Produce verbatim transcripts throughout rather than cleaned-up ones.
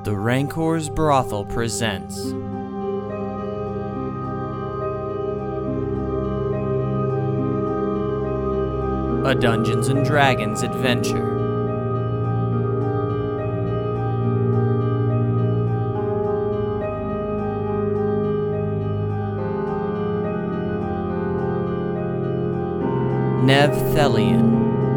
The Rancor's Brothel presents a Dungeons and Dragons adventure. Nevthelion.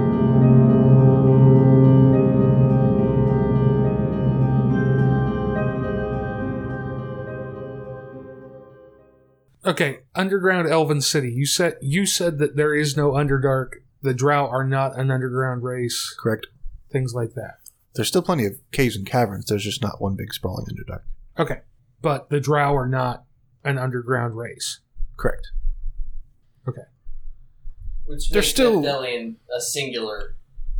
Okay, underground Elven City. You said you said that there is no Underdark. The Drow are not an underground race. Correct. Things like that. There's still plenty of caves and caverns. There's just not one big sprawling Underdark. Okay, but the Drow are not an underground race. Correct. Okay. Which They're makes still- Nevthelion a singular,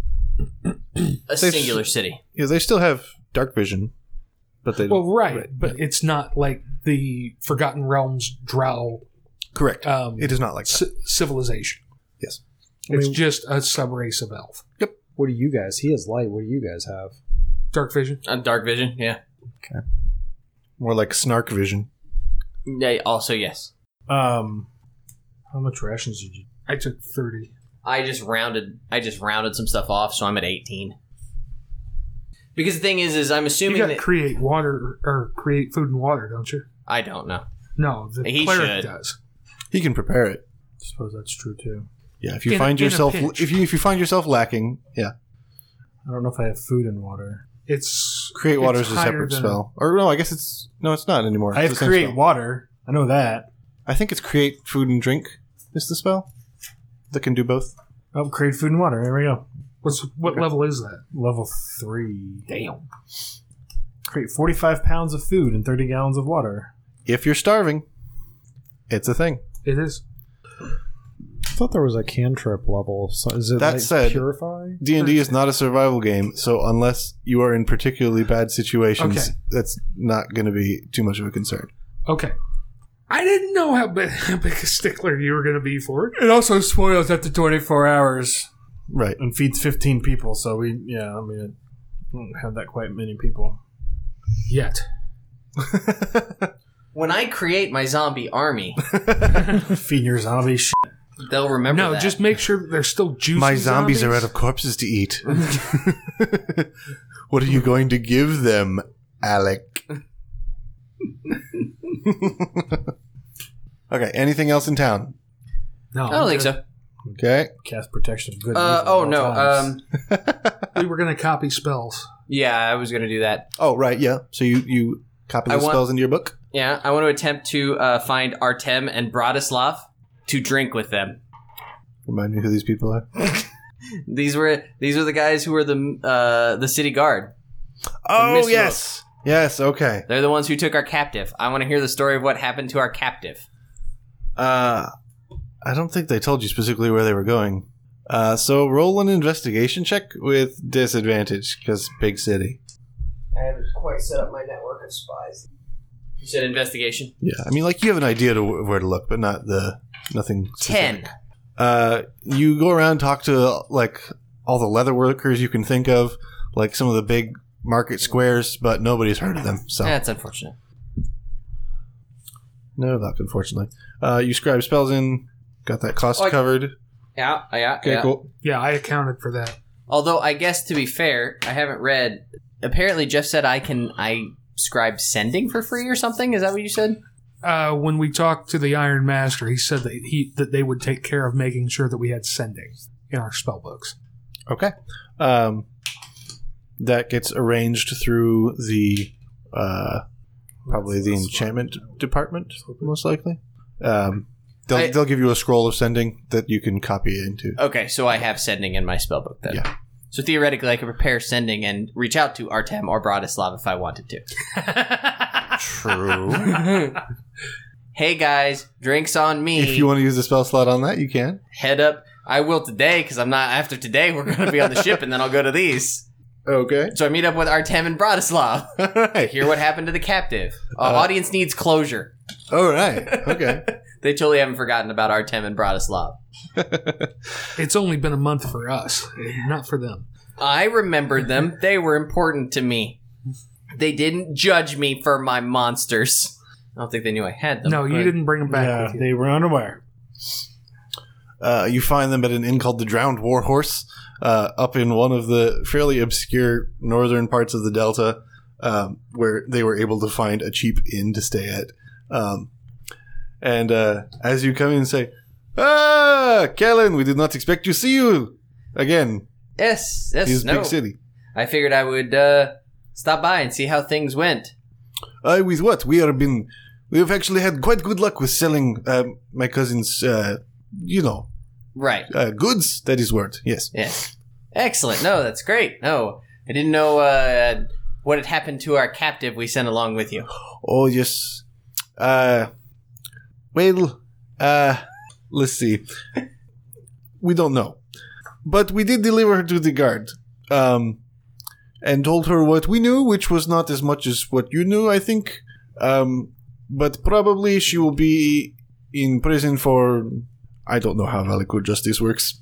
a singular city. Yeah, they still have dark vision, but they Well, don't. right, right, but it's not like the Forgotten Realms Drow Correct. um, It is not like that. c- civilization. Yes. I It's mean- just a subrace of elf. What do you guys? He has light. What do you guys have? Dark vision. Uh, dark vision, yeah. More like snark vision. Yeah. Also, yes. Um, how much rations did you? I took thirty. I just rounded. I just rounded some stuff off, so I'm at eighteen. Because the thing is, is I'm You assuming got that to create water or create food and water, don't you? I don't know. No, the He cleric should. does. He can prepare it. I suppose that's true too. Yeah, if you In a- find in a yourself pinch. if you if you find yourself lacking, yeah, I don't know if I have food and water. It's create water it's is a higher separate than- spell. Or no, I guess it's no, it's not anymore. I It's have the same create spell. water. I know that. I think it's create food and drink is the spell that can do both. Oh, create food and water. There we go. What's what Okay. level is that? Level three. Damn. Create forty-five pounds of food and thirty gallons of water. If you're starving, it's a thing. It is. I thought there was a cantrip level. So is it That like said, purify? D and D is not a survival game, so unless you are in particularly bad situations, Okay. that's not going to be too much of a concern. Okay. I didn't know how big, how big a stickler you were going to be for it. It also spoils After twenty-four hours Right. and feeds fifteen people. So we, yeah, I mean, it don't have that quite many people. yet. When I create my zombie army, Feed your zombie shit. they'll remember No, that. just make sure that they're still juicy. My zombies, are out of corpses to eat. What are you going to give them, Alec? Okay, anything else in town? No, I don't think so. Okay. Cast protection of good. Uh, evil at oh all no. times. Um, We were going to copy spells. yeah, I was gonna do that. Oh, right, yeah. So you, you copy I the want- spells into your book? Yeah, I want to attempt to uh, find Artem and Bratislav to drink with them. Remind me who these people are. These were these were the guys who were the uh, the city guard. Oh, Miss yes. Yes, okay. They're the ones who took our captive. I want to hear the story of what happened to our captive. Uh, I don't think they told you specifically where they were going. Uh, so roll an investigation check with disadvantage, because big city. I haven't quite set up my network of spies. You said investigation? Yeah, I mean, like, you have an idea to where to look, but not the, nothing specific. Ten. Uh, you go around, talk to, like, all the leather workers you can think of, like some of the big market squares, but nobody's heard of them, so. That's unfortunate. No luck, unfortunately. Uh, you scribe spells in, got that cost Oh, I- covered. Yeah, yeah, Okay, yeah. cool. Yeah, I accounted for that. Although I guess to be fair, I haven't read. Apparently, Jeff said I can I scribe sending for free or something. Is that what you said? Uh, when we talked to the Iron Master, he said that he that they would take care of making sure that we had sending in our spell books. Okay. Um, that gets arranged through the uh, probably the enchantment department, most likely. Um, they'll I- they'll give you a scroll of sending that you can copy into. Okay, so I have sending in my spellbook then. Yeah. So theoretically, I could prepare sending and reach out to Artem or Bratislav if I wanted to. True. Hey guys, drinks on me. If you want to use the spell slot on that, you can. Head up. I will today because I'm not. After today, we're going to be on the ship, and then I'll go to these. Okay. So I meet up with Artem and Bratislav. All right. Hear what happened to the captive. Uh, Uh, audience needs closure. All right. Okay. They totally haven't forgotten about Artem and Bratislav. It's only been a month for us, not for them. I remembered them. They were important to me. They didn't judge me for my monsters. I don't think they knew I had them. No, you but- didn't bring them back Yeah, with you. they were unaware. Uh, you find them at an inn called the Drowned Warhorse, uh, up in one of the fairly obscure northern parts of the Delta, um, where they were able to find a cheap inn to stay at. Um, and uh, as you come in and say, "Ah, Kellen, we did not expect to see you again." Yes, yes, This no. big city. I figured I would uh, stop by and see how things went. Uh, with what? We have been. We have actually had quite good luck with selling uh, my cousin's, uh, you know, Right. uh, goods. That is word. Yes. Yes. Excellent. No, that's great. No, I didn't know uh, what had happened to our captive we sent along with you. Oh, yes. Uh, well, uh, let's see. We don't know. But we did deliver her to the guard. Um, and told her what we knew, which was not as much as what you knew, I think. Um, but probably she will be in prison for... I don't know how Valico justice works.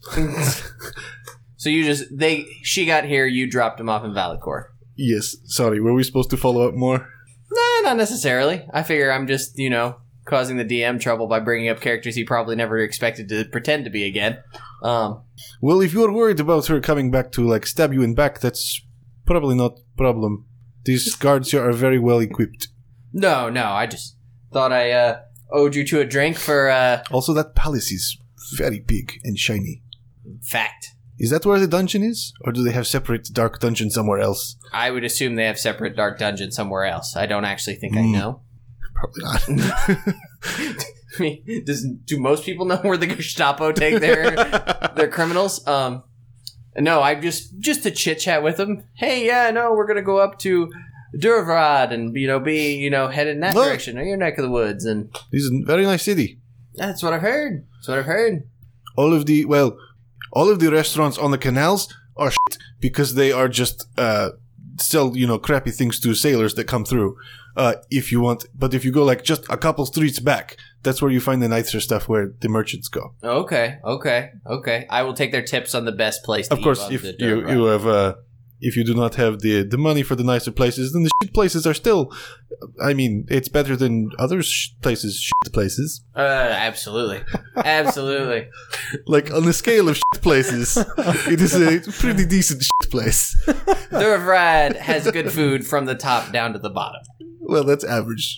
So you just they she got here, you dropped him off in Valicor. Yes, sorry, were we supposed to follow up more? Nah, not necessarily. I figure I'm just, you know, causing the D M trouble by bringing up characters he probably never expected to pretend to be again. Um, Well, if you're worried about her coming back to, like, stab you in back, that's probably not a problem. These guards here are very well equipped. no, no, I just thought I uh, owed you to a drink for uh, Also, that palace is very big and shiny. fact. Is that where the dungeon is? Or do they have separate dark dungeon somewhere else? I would assume they have separate dark dungeons somewhere else. I don't actually think I Mm. know. Probably not. I mean, does do most people know where the Gestapo take their their criminals? Um, no, I just just to chit chat with them. Hey, yeah, no, we're gonna go up to Durvrad and you know be you know headed in that Look. direction or your neck of the woods, and This is a very nice city. that's what I've heard. That's what I've heard. All of the, well, all of the restaurants on the canals are shit because they are just, uh, sell, you know, crappy things to sailors that come through. Uh, if you want, but if you go like just a couple streets back, that's where you find the nicer stuff where the merchants go. Okay, okay, okay. I will take their tips on the best place. To Of course, eat on if the you, Durvrad. you have, uh, if you do not have the the money for the nicer places, then the shit places are still, I mean, it's better than other sh- places, shit places. uh, absolutely, absolutely. Like, on the scale of shit places, it is a pretty decent shit place. Durvrad has good food from the top down to the bottom. Well, that's average.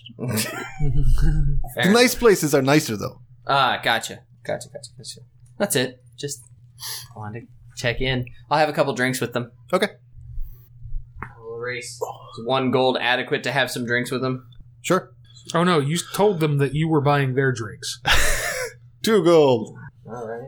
Fair The nice places are nicer, though. Ah, gotcha. Gotcha, gotcha, gotcha. That's it. Just wanted to check in. I'll have a couple drinks with them. Okay. We'll race. Is one gold adequate to have some drinks with them? Sure. Oh no, you told them that you were buying their drinks. Two gold. All right.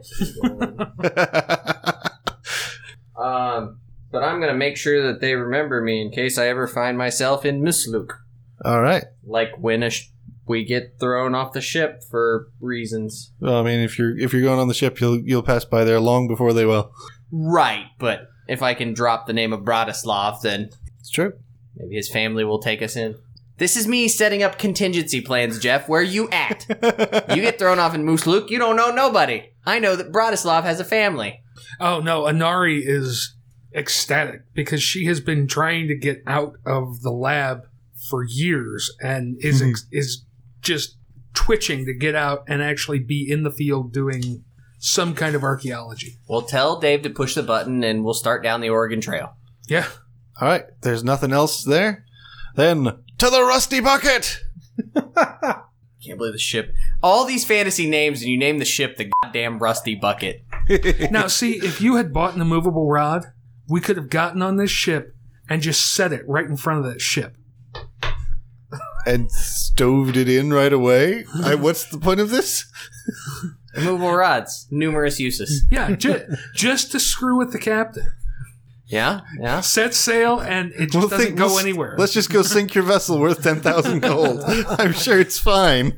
um, but I'm going to make sure that they remember me in case I ever find myself in Misluk. All right. Like when a sh- we get thrown off the ship for reasons. Well, I mean, if you're if you're going on the ship, you'll you'll pass by there long before they will. Right, but if I can drop the name of Bratislav, then It's true. maybe his family will take us in. This is me setting up contingency plans, Jeff. Where you at? You get thrown off in Moose Luke, you don't know nobody. I know that Bratislav has a family. Oh no, Anari is ecstatic because she has been trying to get out of the lab for years and is ex- is just twitching to get out and actually be in the field doing some kind of archaeology. Well, tell Dave to push the button and we'll start down the Oregon Trail. Yeah. All right. There's nothing else there. Then to the Rusty Bucket. Can't believe the ship. All these fantasy names and you name the ship the goddamn Rusty Bucket. Now, see, if you had bought an immovable rod, we could have gotten on this ship and just set it right in front of that ship. And stoved it in right away. I, what's the point of this? Immovable rods. Numerous uses. Yeah, ju- just to screw with the captain. Yeah? Yeah? Set sail and it just Well, doesn't think- go let's- anywhere. Let's just go sink your vessel worth ten thousand gold. I'm sure it's fine.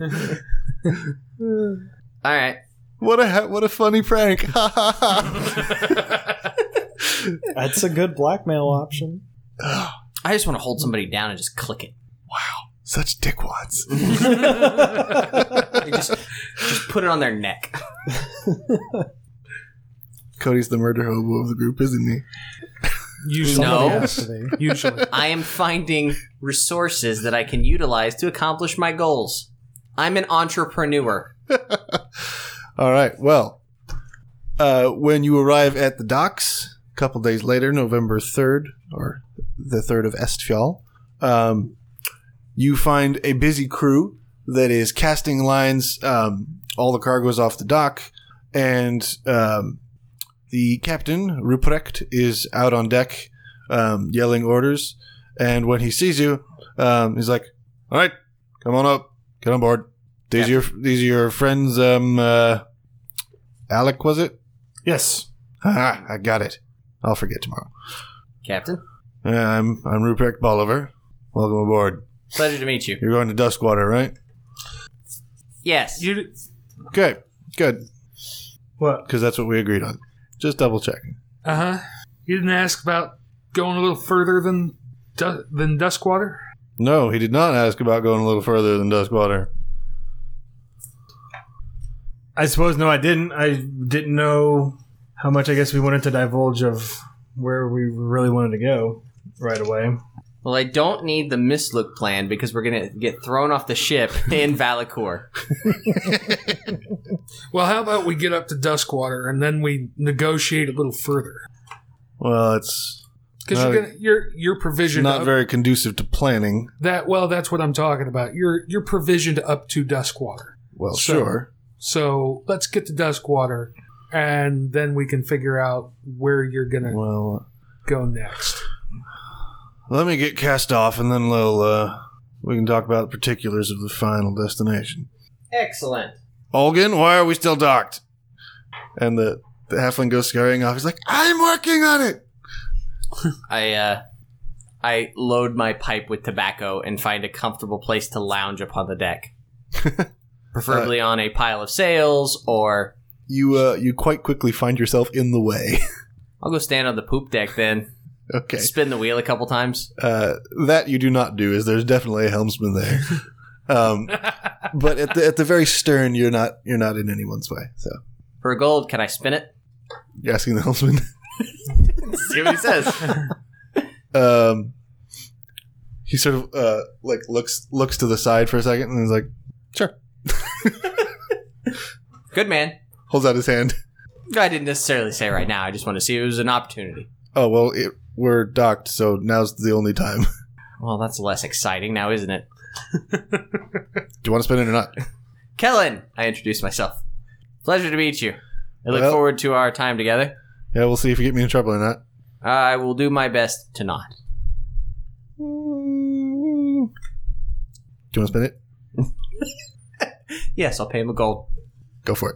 All right. What a ha- what a funny prank. Ha ha ha. That's a good blackmail option. I just want to hold somebody down and just click it. Such dickwads. You just, just put it on their neck. Cody's the murder hobo of the group, isn't he? Usually, No. yes. Usually. I am finding resources that I can utilize to accomplish my goals. I'm an entrepreneur. All right. Well, uh, when you arrive at the docks a couple days later, November third, or the third of Estfjall, um, you find a busy crew that is casting lines, um, all the cargoes off the dock, and um, the captain, Ruprecht, is out on deck um, yelling orders. And when he sees you, um, he's like, all right, come on up, get on board. These are your, these are your friends, um, uh, Alec, was it? Yes. Ah, I got it. I'll forget tomorrow. Captain, Uh, I'm I'm Ruprecht Bolivar. Welcome aboard. pleasure to meet you. You're going to Duskwater, right? Yes. You, Okay, good. What? Because that's what we agreed on. Just double checking. uh huh. You didn't ask about going a little further than du- than Duskwater? No, he did not ask about going a little further than Duskwater. I suppose no, I didn't. I didn't know how much. I guess we wanted to divulge of where we really wanted to go right away. Well, I don't need the mislook plan because we're going to get thrown off the ship in Valakur. Well, how about we get up to Duskwater and then we negotiate a little further? Well, it's Because No, you're gonna your your provision not up- very conducive to planning. that well, that's what I'm talking about. Your your provisioned up to Duskwater. Well, So- sure. So let's get to Duskwater, and then we can figure out where you're gonna Well, go next. let me get cast off, and then we'll, uh, we can talk about the particulars of the final destination. Excellent. Olgin, why are we still docked? And the, the halfling goes scurrying off. He's like, I'm working on it! I uh, I load my pipe with tobacco and find a comfortable place to lounge upon the deck, preferably on a pile of sails, or You, uh, you quite quickly find yourself in the way. I'll go stand on the poop deck then, Okay. spin the wheel a couple times. Uh, that you do not do, is there's definitely a helmsman there. um, but at the at the very stern, you're not you're not in anyone's way. So For gold, can I spin it? you're asking the helmsman. See what he says. um, he sort of uh, like looks looks to the side for a second, and he's like, "Sure." Good man. Holds out his hand. I didn't necessarily say right now. I just want to see if it was an opportunity. Oh well, it, we're docked, so now's the only time. Well, that's less exciting now, isn't it? Do you want to spin it or not? Kellen, I introduced myself. Pleasure to meet you. I look Well- forward to our time together. Yeah, we'll see if you get me in trouble or not. I will do my best to not. Do you want to spin it? Yes, I'll pay him a gold. Go for it.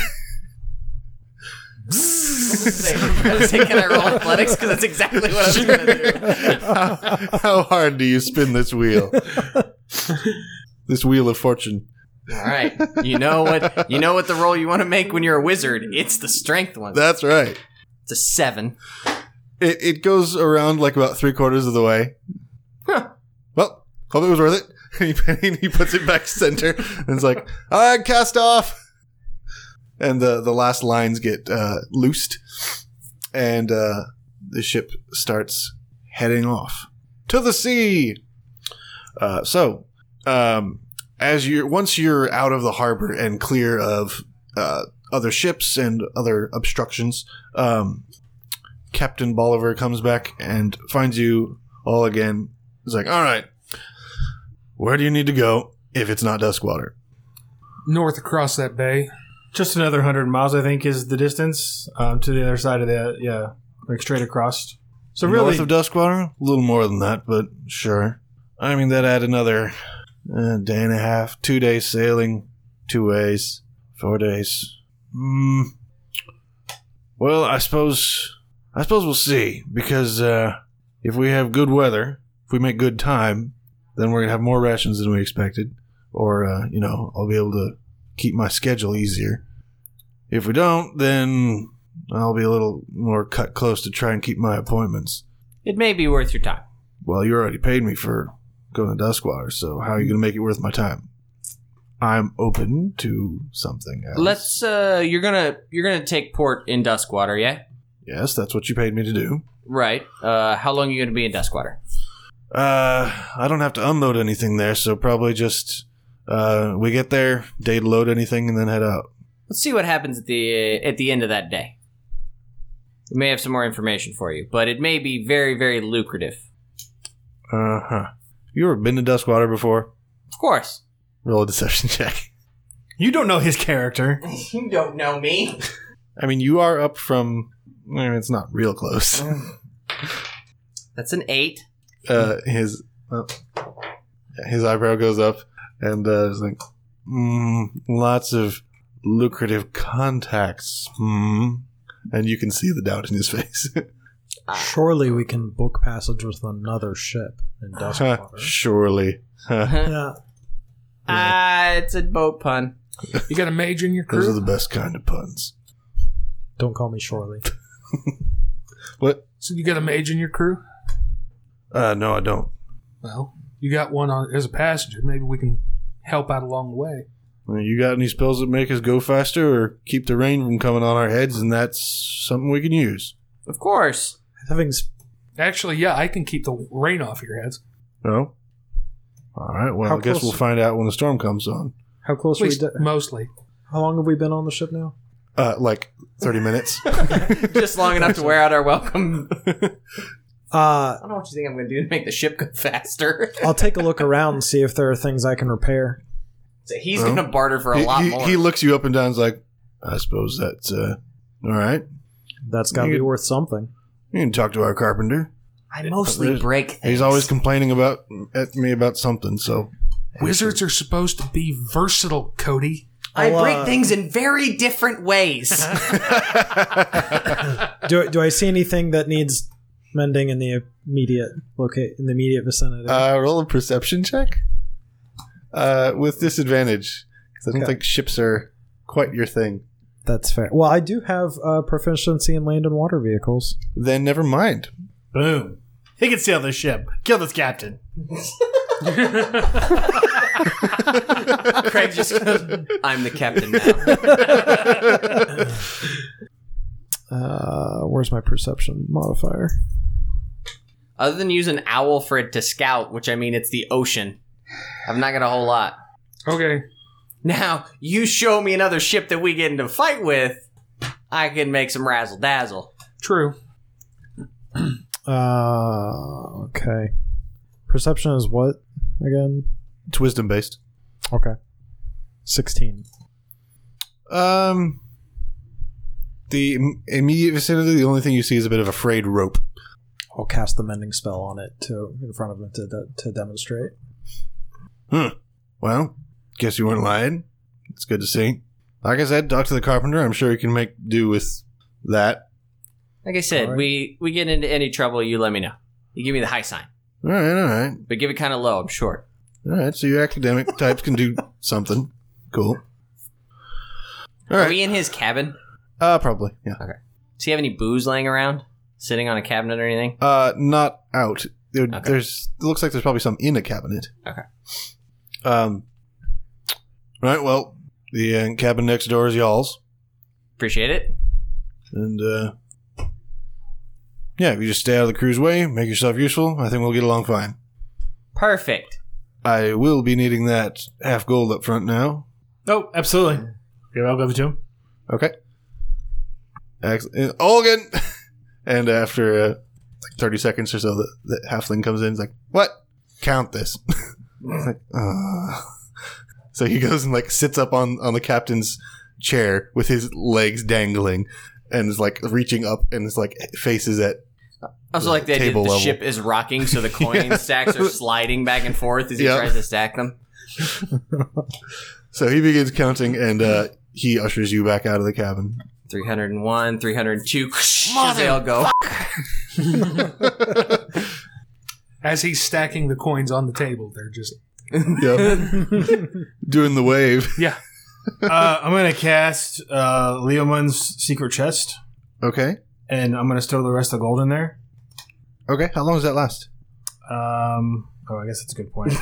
I was saying, can I roll athletics? Because that's exactly what I was going to do. how, how hard do you spin this wheel? This wheel of fortune. All right, you know what? You know what the roll you want to make when you're a wizard? It's the strength one. That's right. It's a seven. It it goes around like about three quarters of the way. Huh. Well, hope it was worth it. And he, he puts it back center and it's like, all right, cast off. And the, the last lines get uh, loosed, and uh, the ship starts heading off to the sea. Uh, so, um, as you once you're out of the harbor and clear of uh, other ships and other obstructions, um, Captain Bolivar comes back and finds you all again. He's like, all right, where do you need to go if it's not Duskwater? North across that bay. Just another hundred miles, I think, is the distance um, to the other side of the yeah, like straight across. So really, North of Duskwater? A little more than that, but sure. I mean, that add another uh, day and a half, two days sailing, two ways, four days. Hmm. Well, I suppose, I suppose we'll see, because uh, if we have good weather, if we make good time, then we're gonna have more rations than we expected, or uh, you know, I'll be able to keep my schedule easier. If we don't, then I'll be a little more cut close to try and keep my appointments. It may be worth your time. Well, you already paid me for going to Duskwater, so how are you going to make it worth my time? I'm open to something else. Let's. Uh, you're gonna you're gonna take port in Duskwater, yeah? Yes, that's what you paid me to do. Right. Uh, how long are you going to be in Duskwater? Uh, I don't have to unload anything there, so probably just uh, we get there, data load anything, and then head out. Let's see what happens at the at the end of that day. We may have some more information for you, but it may be very, very lucrative. Uh huh. You ever been to Duskwater before? Of course. Roll a deception check. You don't know his character. You don't know me. I mean, you are up from. I mean, it's not real close. That's an eight. Uh, his uh, his eyebrow goes up, and uh, it's like, mm, lots of lucrative contacts. Hmm. And you can see the doubt in his face. Surely we can book passage with another ship in Duskwater. Surely. Yeah. Ah, it's a boat pun. You got a mage in your Those are crew? the best kind of puns. Don't call me Surely. What? So you got a mage in your crew? Uh, no, I don't. Well, you got one on as a passenger. Maybe we can help out along the way. Well, you got any spells that make us go faster or keep the rain from coming on our heads, and that's something we can use. Of course. Having sp- Actually, yeah, I can keep the rain off your heads. No? All right, well, How I guess close- we'll find out when the storm comes on. how close At are we? least To- mostly. how long have we been on the ship now? Uh, like thirty minutes. Just long enough to wear out our welcome. Uh, I don't know what you think I'm going to do to make the ship go faster. I'll take a look around and see if there are things I can repair. So he's Well, going to barter for a he, lot he, more. he looks you up and down and is like, I suppose that's, uh, all right. That's got to You be could- worth something. You can talk to our carpenter. I mostly There's- break things. He's always complaining about at me about something, so. Wizards are supposed to be versatile, Cody. I I'll, break uh, things in very different ways. Do do I see anything that needs mending in the immediate locate in the immediate vicinity? Uh, roll a perception check. Uh, with disadvantage, because I don't Okay. think ships are quite your thing. That's fair. Well, I do have uh, proficiency in land and water vehicles. Then never mind. Boom. He can sail this ship. Kill this captain. Craig just goes, I'm the captain now. Uh, where's my perception modifier? Other than use an owl for it to scout, which I mean it's the ocean, I've not got a whole lot. Okay. Now, you show me another ship that we get into a fight with, I can make some razzle dazzle. True. Uh, okay. Perception is what again? It's wisdom based. Okay. sixteen. Um, the im- immediate vicinity, the only thing you see is a bit of a frayed rope. I'll cast the mending spell on it to in front of it to de- to demonstrate. Hmm. Well, guess you weren't lying. It's good to see. Like I said, talk to the carpenter. I'm sure he can make do with that. Like I said, Alright. we, we get into any trouble, you let me know. You give me the high sign. All right, all right. But give it kind of low, I'm short. All right, so your academic types can do something. Cool. All Are right. we in his cabin? Uh, probably, yeah. Does he have any booze laying around? Sitting on a cabinet or anything? Uh, not out. There, Okay. There's. It looks like there's probably some in a cabinet. Okay. Um. Right. Well, the uh, cabin next door is y'all's, Appreciate it. and uh, yeah, if you just stay out of the crew's way, make yourself useful, I think we'll get along fine. Perfect. I will be needing that half gold up front now. Oh, absolutely. Yeah, I'll give it to him. Okay. Excellent. Olgan! And after uh, like thirty seconds or so, the, the halfling comes in and is like, what? Count this. It's like, uh. So he goes and like sits up on, on the captain's chair with his legs dangling and is like reaching up and is like faces at. I also like the idea that Table the level. ship is rocking, so the coin Yeah. stacks are sliding back and forth as he Yep. tries to stack them. So he begins counting and uh, he ushers you back out of the cabin. three hundred one, three hundred two, as they all go. As he's stacking the coins on the table, they're just Yep. Doing the wave. yeah. Uh, I'm going to cast uh, Leomun's secret chest, Okay. and I'm going to store the rest of the gold in there. Okay. How long does that last? Um, oh, I guess that's a good point.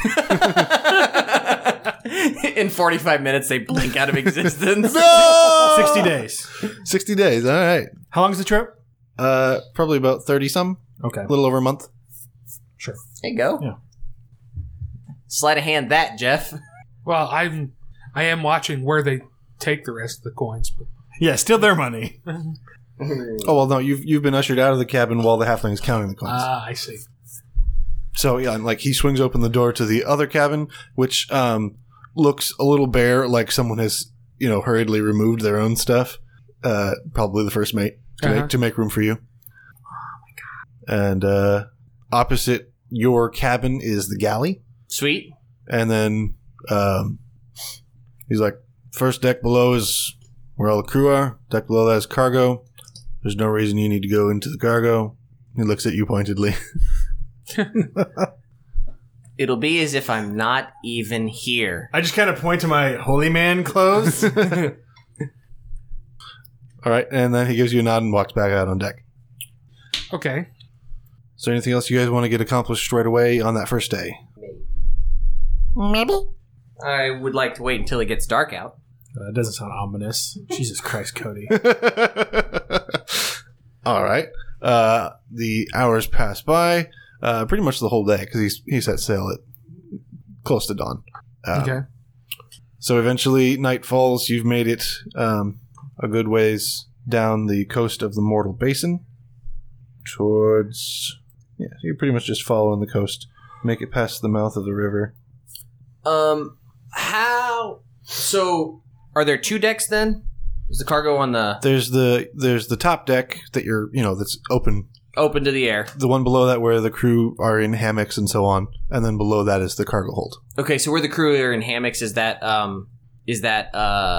In forty-five minutes, they blink out of existence. No! sixty days. sixty days. All right. How long is the trip? Uh, probably about thirty some, Okay. a little over a month. Sure. There you go. Yeah. Sleight of hand that, Jeff. Well, I'm I am watching where they take the rest of the coins. But Yeah, steal their money. Oh well, no, you've you've been ushered out of the cabin while the halfling's counting the coins. ah, I see. So yeah, and like he swings open the door to the other cabin, which um, looks a little bare, like someone has you know hurriedly removed their own stuff. Uh, probably the first mate to Uh-huh. make to make room for you. Oh my god! And uh, opposite your cabin is the galley, Sweet. and then um, he's like, first deck below is where all the crew are. Deck below that is cargo. There's no reason you need to go into the cargo. He looks at you pointedly. It'll be as if I'm not even here. I just kind of point to my holy man clothes. All right, and then he gives you a nod and walks back out on deck. Okay. Is there anything else you guys want to get accomplished right away on that first day? I would like to wait until it gets dark out. Uh, that doesn't sound ominous. Jesus Christ, Cody. All right. Uh, the hours pass by, uh, pretty much the whole day, because he's he set sail at close to dawn. Uh, Okay. So eventually, night falls. You've made it um, a good ways down the coast of the Mortal Basin towards. Yeah, so you're pretty much just following the coast. Make it past the mouth of the river. Um, how? So, are there two decks then? Is the cargo on the There's the there's the top deck that you're you know that's open. open to the air? The one below that where the crew are in hammocks and so on, and then below that is the cargo hold. Okay, so where the crew are in hammocks is that um is that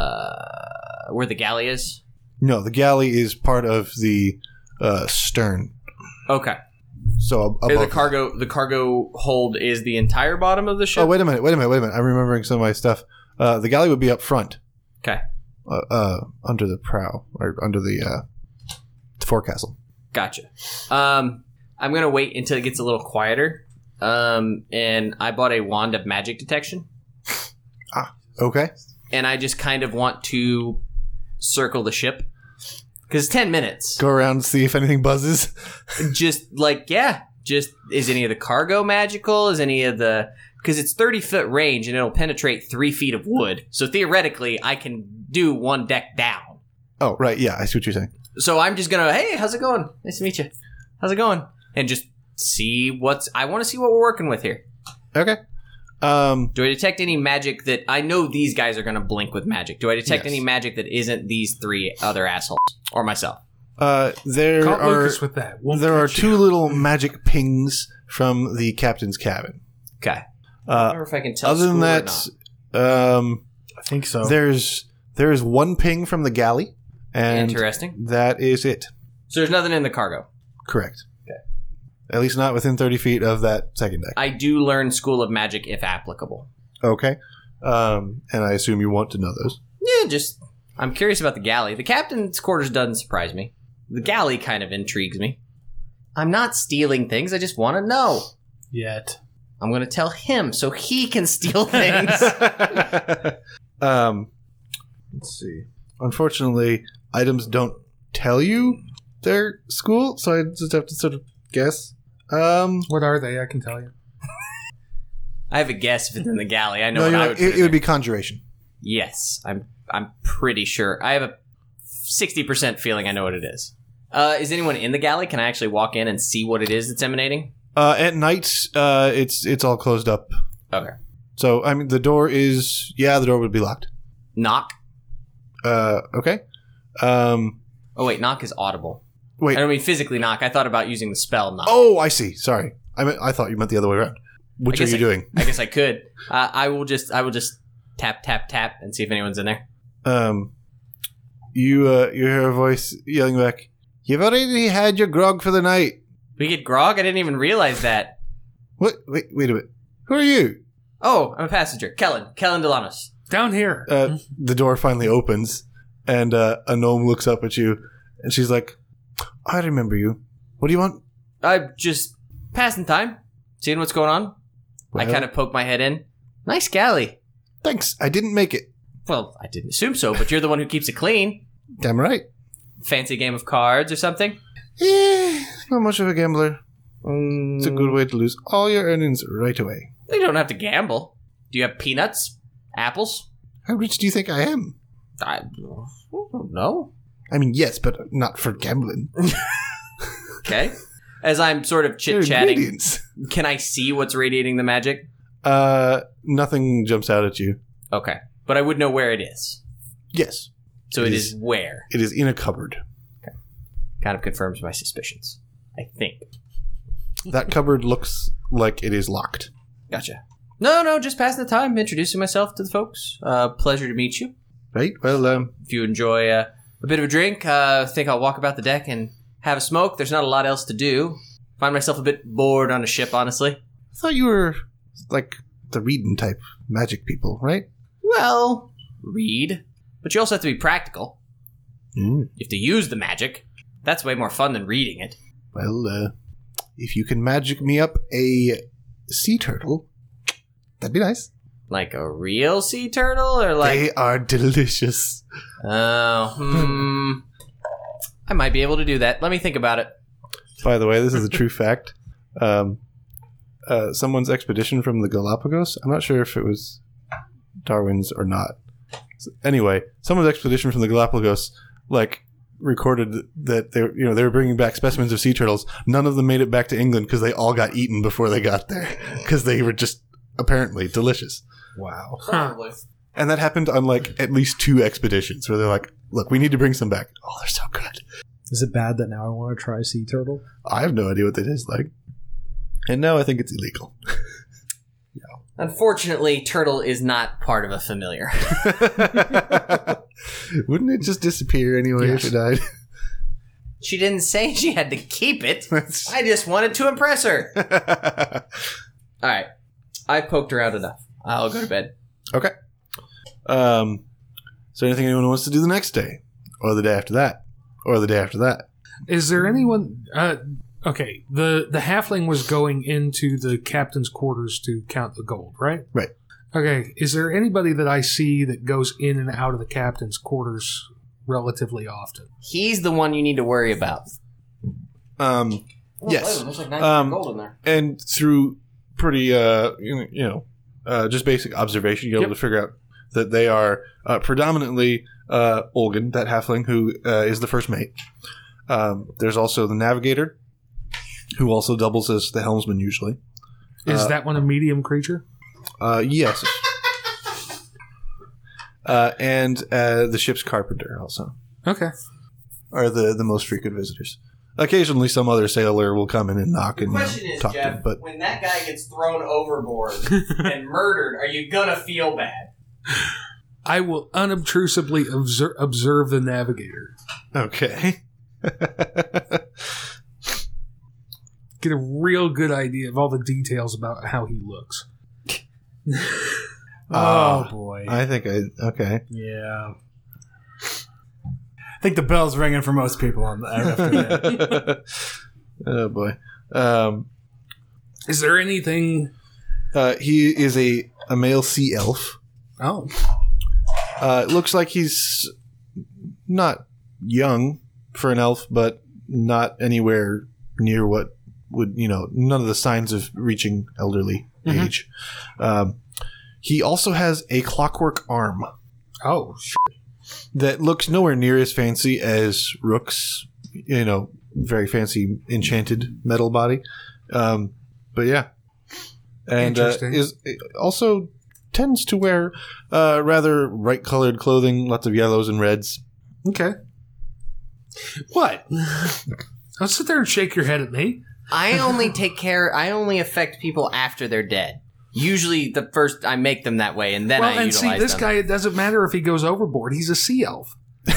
uh where the galley is? No, the galley is part of the uh, stern. Okay. So ab- And above. the cargo the cargo hold is the entire bottom of the ship. Oh wait a minute! Wait a minute! Wait a minute! I'm remembering some of my stuff. Uh, the galley would be up front, Okay, uh, uh, under the prow or under the uh, forecastle. gotcha. Um, I'm gonna wait until it gets a little quieter. Um, and I bought a wand of magic detection, Okay. and I just kind of want to circle the ship because it's ten minutes. Go around and see if anything buzzes. Just like yeah, just is any of the cargo magical? Is any of the because it's thirty foot range and it'll penetrate three feet of wood. So theoretically, I can do one deck down. Oh right, yeah, I see what you're saying. So I'm just gonna hey, how's it going? Nice to meet you. How's it going? And just see what's I want to see what we're working with here. Okay. Um, Do I detect any magic that I know these guys are gonna blink with magic? Do I detect Yes. any magic that isn't these three other assholes or myself? uh, there Caught are Lucas with that. Won't there are catch two you. little magic pings from the captain's cabin. Okay. I Uh, wonder if I can tell. other than school or that, not. um, I think so. there's there is one ping from the galley, and Interesting. that is it. So there's nothing in the cargo. Correct. Okay. At least not within thirty feet of that second deck. I do learn School of Magic if applicable. Okay. Um, and I assume you want to know those. Yeah, just I'm curious about the galley. The captain's quarters doesn't surprise me. The galley kind of intrigues me. I'm not stealing things. I just want to know. Yet. I'm going to tell him so he can steal things. um, let's see. Unfortunately, items don't tell you their school, so I just have to sort of guess. Um, What are they? I can tell you. I have a guess if it's in the galley. I know no, what you're I not- would put it, in it would there. be conjuration. Yes, I'm. I'm pretty sure. I have a sixty percent feeling I know what it is. Uh, is anyone in the galley? Can I actually walk in and see what it is that's emanating? Uh, at night, uh, it's it's all closed up. Okay. So I mean, the door is yeah, the door would be locked. Knock. Uh, okay. Um, Oh wait, knock is audible. wait. I don't mean physically knock. I thought about using the spell knock. Oh, I see. Sorry, I meant I thought you meant the other way around. Which I are guess you I- doing? I guess I could. Uh, I will just. I will just tap tap tap and see if anyone's in there. Um, you uh, you hear a voice yelling back. You've already had your grog for the night. We get grog. I didn't even realize that. What? Wait, wait a minute. Who are you? Oh, I'm a passenger. Kellen. Kellen Delanos. Down here. Uh, the door finally opens, and uh, a gnome looks up at you, and she's like, "I remember you. What do you want?" I'm just passing time, seeing what's going on. I Well, kind of poke my head in. Nice galley. Thanks. I didn't make it. Well, I didn't assume so, but you're the one who keeps it clean. Damn right. Fancy game of cards or something? Eh, not much of a gambler. Mm, It's a good way to lose all your earnings right away. You don't have to gamble. Do you have peanuts? Apples? How rich do you think I am? I don't know. I mean, yes, but not for gambling. Okay. As I'm sort of They're chit-chatting, ingredients. can I see what's radiating the magic? Uh, nothing jumps out at you. Okay. But I would know where it is. Yes, So It it is- is where? it is in a cupboard. Kind of confirms my suspicions. I think. That cupboard looks like it is locked. Gotcha. No, no, just passing the time, introducing myself to the folks. Uh, pleasure to meet you. Right? Well, um, If you enjoy uh, a bit of a drink, uh, I think I'll walk about the deck and have a smoke. There's not a lot else to do. Find myself a bit bored on a ship, honestly. I thought you were like the reading type magic people, right? Well, read. But you also have to be practical. Mm. You have to use the magic. That's way more fun than reading it. Well, uh, if you can magic me up a sea turtle, that'd be nice. Like a real sea turtle? Or like... They are delicious. Oh, hmm. I might be able to do that. Let me think about it. By the way, this is a true fact. Um, uh, someone's expedition from the Galapagos, I'm not sure if it was Darwin's or not. So anyway, someone's expedition from the Galapagos, like, recorded that they, were- you know, they were bringing back specimens of sea turtles. None of them made it back to England because they all got eaten before they got there because they were just apparently delicious. Wow. Probably. And that happened on like at least two expeditions where they're like, "Look, we need to bring some back." Oh, they're so good. Is it bad that now I want to try sea turtle? I have no idea what that is like, and now I think it's illegal. Unfortunately, turtle is not part of a familiar. Wouldn't it just disappear anyway Yes. if it died? She didn't say she had to keep it. That's- I just wanted to impress her. All right. I've poked around enough. I'll go to bed. Okay. Um, is there anything anyone wants to do the next day, or the day after that, or the day after that? Is there anyone? Uh, okay, the the halfling was going into the captain's quarters to count the gold, right? Right. Okay. Is there anybody that I see that goes in and out of the captain's quarters relatively often? He's the one you need to worry about. Um, yes. There's like Um, gold in there. And through pretty, uh, you you know, uh, just basic observation, you're able Yep. to figure out that they are uh, predominantly uh, Olgan, that halfling who uh, is the first mate. Um, there's also the navigator, who also doubles as the helmsman usually. Is Uh, that one a medium creature? Uh, yes. Uh, and uh, the ship's carpenter also Okay. are the, the most frequent visitors. Occasionally, some other sailor will come in and knock and you know, talk to them, but when that guy gets thrown overboard and murdered, are you gonna feel bad? I will unobtrusively observe, observe the navigator. okay. Get a real good idea of all the details about how he looks. Oh, Uh, boy. I think I okay. yeah. I think the bell's ringing for most people on the, after that. Oh boy. Um, Is there anything? uh, he is a, a male sea elf. Oh, Uh, it looks like he's not young for an elf, but not anywhere near what would, you know, none of the signs of reaching elderly Mhm. age. Um, he also has a clockwork arm oh, sh- that looks nowhere near as fancy as Rook's, you know, very fancy enchanted metal body. Um, but yeah. And uh, Interesting. is also tends to wear uh, rather bright colored clothing, lots of yellows and reds. okay. What? Don't sit there and shake your head at me. I only take care. I only affect people after they're dead. Usually, the first I make them that way, and then well, I and utilize see, this them. guy, it doesn't matter if he goes overboard. He's a sea elf.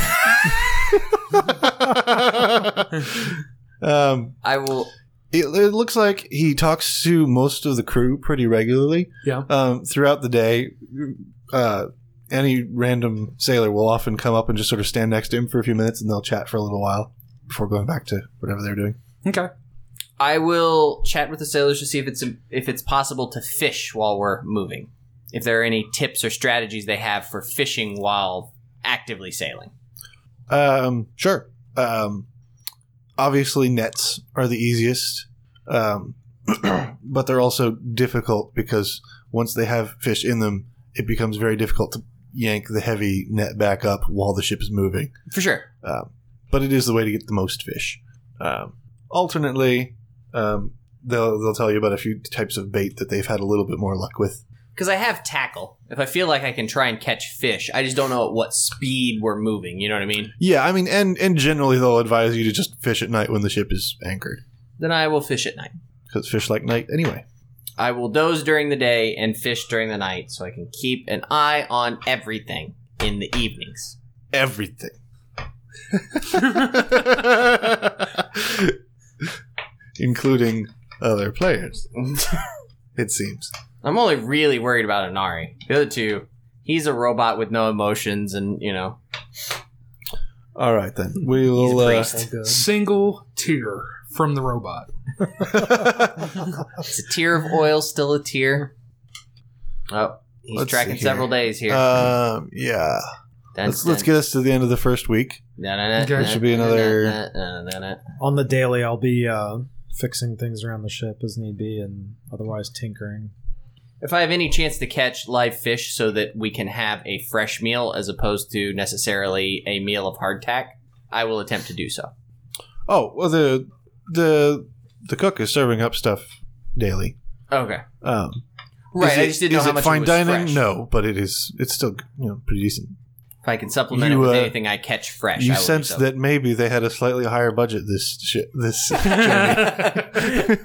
um, I will. it, it looks like he talks to most of the crew pretty regularly. Yeah. Um, throughout the day, uh, any random sailor will often come up and just sort of stand next to him for a few minutes, and they'll chat for a little while before going back to whatever they're doing. Okay. I will chat with the sailors to see if it's if it's possible to fish while we're moving. If there are any tips or strategies they have for fishing while actively sailing. Um, sure. Um, obviously nets are the easiest, um, but they're also difficult because once they have fish in them, it becomes very difficult to yank the heavy net back up while the ship is moving. For sure. Um, but it is the way to get the most fish. Um, alternately, um, they'll they'll tell you about a few types of bait that they've had a little bit more luck with. Because I have tackle. If I feel like I can try and catch fish, I just don't know at what speed we're moving. You know what I mean? Yeah, I mean, and, and generally they'll advise you to just fish at night when the ship is anchored. Then I will fish at night. Because fish like night anyway. I will doze during the day and fish during the night so I can keep an eye on everything in the evenings. Everything. Including other players, it seems. I'm only really worried about Inari. The other two, he's a robot with no emotions and, you know. All right, then. We will... Uh, Single tear from the robot. Is a tear of oil still a tear? Oh, he's Let's tracking see here. several days here. um, yeah. Dun, Let's, dun. let's get us to the end of the first week. Dun, dun, dun, Okay. dun, Should be dun, another- dun, dun, dun, dun. On the daily, I'll be uh, fixing things around the ship as need be, and otherwise tinkering. If I have any chance to catch live fish so that we can have a fresh meal as opposed to necessarily a meal of hardtack, I will attempt to do so. Oh, well, the the the cook is serving up stuff daily. Okay. Um, Right, is I it- just didn't know is how it much fine it was dining? fresh. No, but it is. It's still, you know, pretty decent. If I can supplement You, it with uh, anything I catch fresh, You I will do sense so. that maybe they had a slightly higher budget this shi this journey.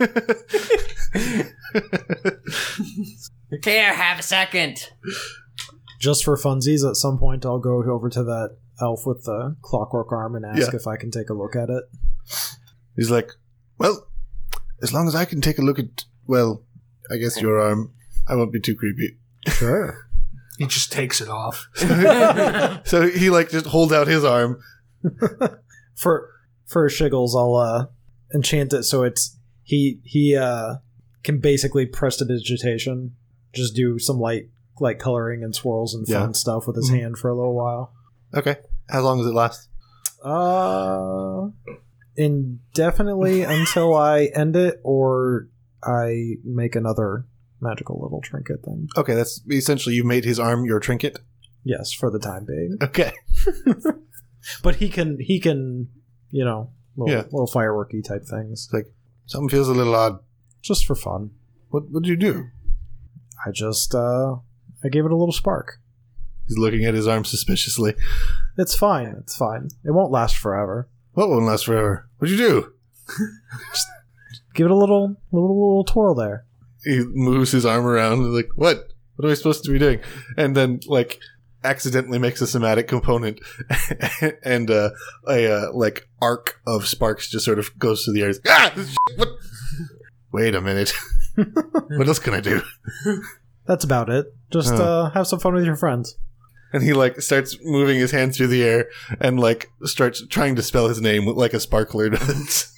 Here, have a second. Just for funsies, at some point, I'll go over to that elf with the clockwork arm and ask Yeah. if I can take a look at it. He's like, well, as long as I can take a look at, well, I guess your arm, I won't be too creepy. Sure. He just takes it off. So he like just holds out his arm. For for Shiggles, I'll uh, enchant it so it's he he uh, can basically prestidigitation, just do some light light coloring and swirls and fun Yeah. stuff with his Mhm. hand for a little while. Okay. How long does it last? Uh, indefinitely until I end it or I make another magical little trinket thing. Okay, that's essentially you've made his arm your trinket. Yes, for the time being. Okay. But he can he can you know little, Yeah. little fireworky type things It's like, something feels a little odd. just for fun. What what did you do? I just uh I gave it a little spark. He's looking at his arm suspiciously. It's fine. It's fine. It won't last forever. What won't last forever? What'd you do? Give it a little little little twirl there. He moves his arm around and like, what? What am I supposed to be doing? And then like accidentally makes a somatic component and uh, a uh, like arc of sparks just sort of goes through the air. Ah! This is shit. What? Wait a minute. What else can I do? That's about it. Just Oh. uh, have some fun with your friends. And he like starts moving his hand through the air and like starts trying to spell his name like a sparkler does.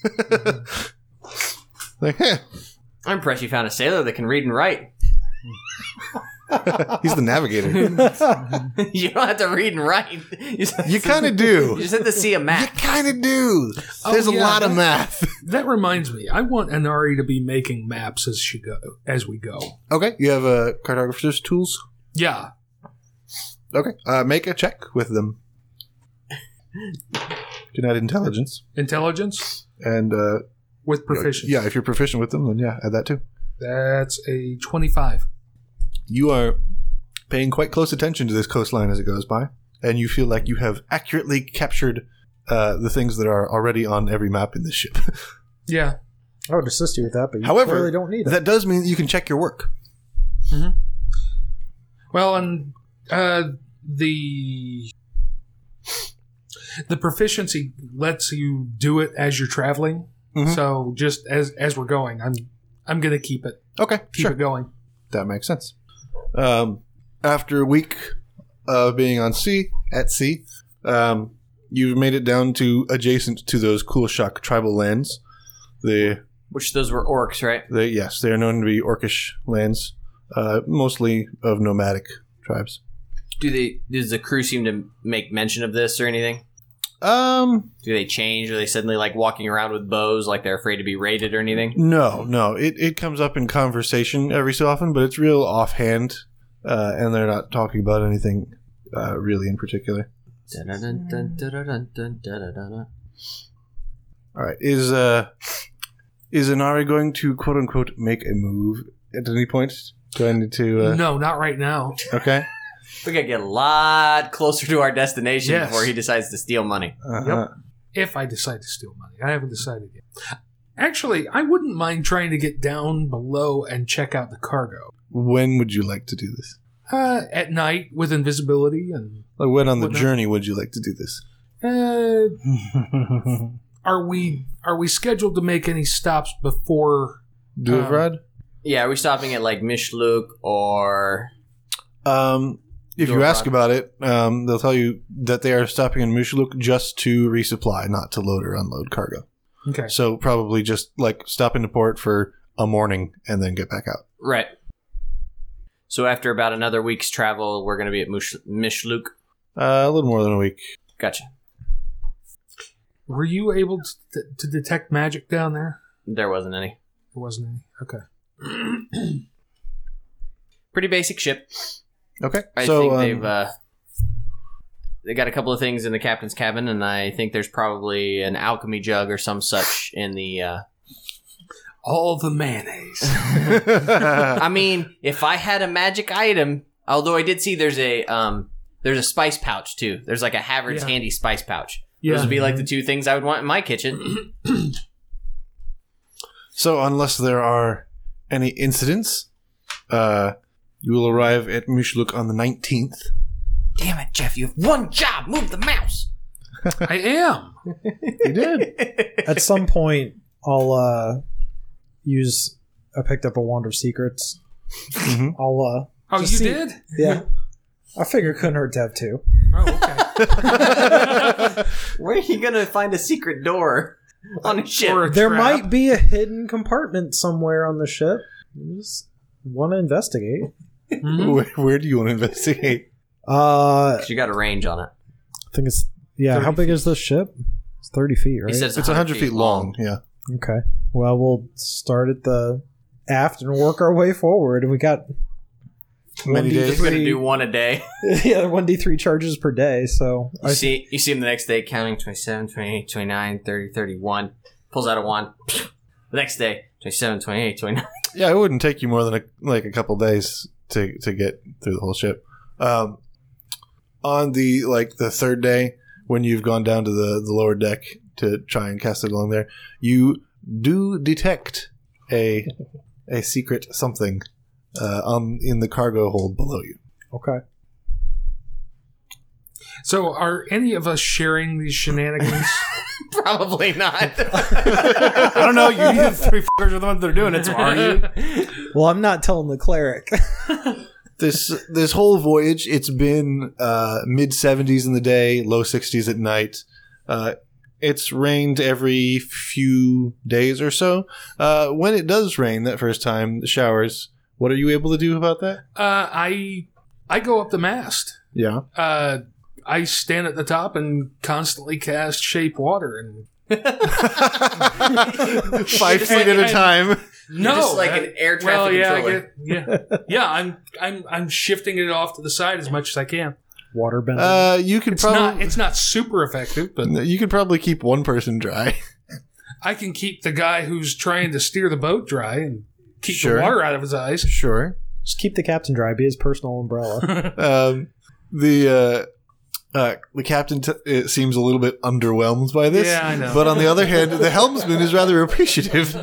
Like, eh. I'm impressed you found a sailor that can read and write. He's the navigator. You don't have to read and write. You, just- You kind of you do. just have to see a You map. kind of do. Oh, There's a yeah, lot of that- math. That reminds me. I want Inari to be making maps as she go as we go. Okay. You have uh, cartographer's tools? Yeah. Okay. Uh, make a check with them. You can add intelligence. Intelligence And, uh, with proficiency. yeah, if you're proficient with them, then yeah, add that too. That's a twenty-five. You are paying quite close attention to this coastline as it goes by, and you feel like you have accurately captured uh, the things that are already on every map in this ship. Yeah. I would assist you with that, but you However, clearly don't need it. that does mean that you can check your work. Well, and uh, the the proficiency lets you do it as you're traveling. Mhm. So just as as we're going, I'm I'm gonna keep it Okay, keep sure. it going. That makes sense. Um, after a week of being on sea, at sea, um, you've made it down to adjacent to those Kulashak tribal lands. They, Which those were orcs, right? they, yes, they are known to be orcish lands, uh, mostly of nomadic tribes. Do they? Does the crew seem to make mention of this or anything? Um, Do they change? Are they suddenly like walking around with bows like they're afraid to be raided or anything? no, no. It it comes up in conversation every so often, but it's real offhand, uh, and they're not talking about anything uh, really in particular. All right. Is uh is Inari going to quote unquote make a move at any point? Do I need to? Uh, No, not right now. Okay. We gotta get a lot closer to our destination Yes. before he decides to steal money. Uh-huh. If I decide to steal money. I haven't decided yet. Actually, I wouldn't mind trying to get down below and check out the cargo. When would you like to do this? Uh, at night with invisibility and... Like when on the Whatnot. journey would you like to do this? Uh, are we are we scheduled to make any stops before... Duvrad? Yeah, are we stopping at like Mishluk or... Um, if you Duvrad. ask about it, um, they'll tell you that they are stopping in Mishluk just to resupply, not to load or unload cargo. Okay. So probably just like stop into port for a morning and then get back out. Right. So after about another week's travel, we're going to be at Mush- Mishluk. Uh, a little more than a week. Gotcha. Were you able to, to detect magic down there? There wasn't any. There wasn't any. Okay. Pretty basic ship. Okay. I so, think um, they've uh, they got a couple of things in the captain's cabin, and I think there's probably an alchemy jug or some such in the. Uh... All the mayonnaise. I mean, if I had a magic item, although I did see there's a um there's a spice pouch too. There's like a Havertz Yeah. handy spice pouch. Yeah. Those would be like the two things I would want in my kitchen. So unless there are any incidents, uh, you will arrive at Mishluk on the nineteenth. Damn it, Jeff! You have one job. Move the mouse. I am. You did. At some point, I'll uh, use. I picked up a wand of secrets. Mhm. I'll. Uh, Oh, just you see- did? Yeah. I figure it couldn't hurt to have two. Oh, okay. Where are you gonna find a secret door on a ship? Or a There trap. might be a hidden compartment somewhere on the ship. I just want to investigate. Mhm. Where, where do you want to investigate? Uh, 'Cause you got a range on it. I think it's yeah. How big is this ship? It's thirty feet, right? He says It's one hundred feet long. Yeah. Okay. Well, we'll start at the aft and work our way forward. And we got Many one D days. We're gonna three do one a day. yeah, one d three charges per day. So You I see, you see him the next day counting twenty-seven, twenty-eight, twenty-nine, thirty, thirty-one. Pulls out a wand. The next day, twenty-seven, twenty-eight, twenty-nine. Yeah, it wouldn't take you more than a, like a couple days to to get through the whole ship. Um, on the like the third day, when you've gone down to the, the lower deck to try and cast it along there, you do detect a a secret something uh, on in the cargo hold below you. okay. So, are any of us sharing these shenanigans? Probably not. I don't know. You the three fuckers are the ones that are doing it. So are you? Well, I'm not telling the cleric. This this whole voyage, it's been uh, mid seventies in the day, low sixties at night. Uh, it's rained every few days or so. Uh, when it does rain that first time, the showers. What are you able to do about that? uh, I I go up the mast. Yeah. Uh, I stand at the top and constantly cast shape water. And Five just feet like at a I- time. no, just like that- an air well, traffic yeah, I controller. get, yeah, yeah. I'm I'm I'm shifting it off to the side as much as I can. Water bending. Uh, you could It's not probably it's not super effective, but you could probably keep one person dry. I can keep the guy who's trying to steer the boat dry and keep Sure. the water out of his eyes. Sure. Just keep the captain dry. Be his personal umbrella. Um, the uh, uh, the captain t- it seems a little bit underwhelmed by this. Yeah, I know. But on the other hand, the helmsman is rather appreciative.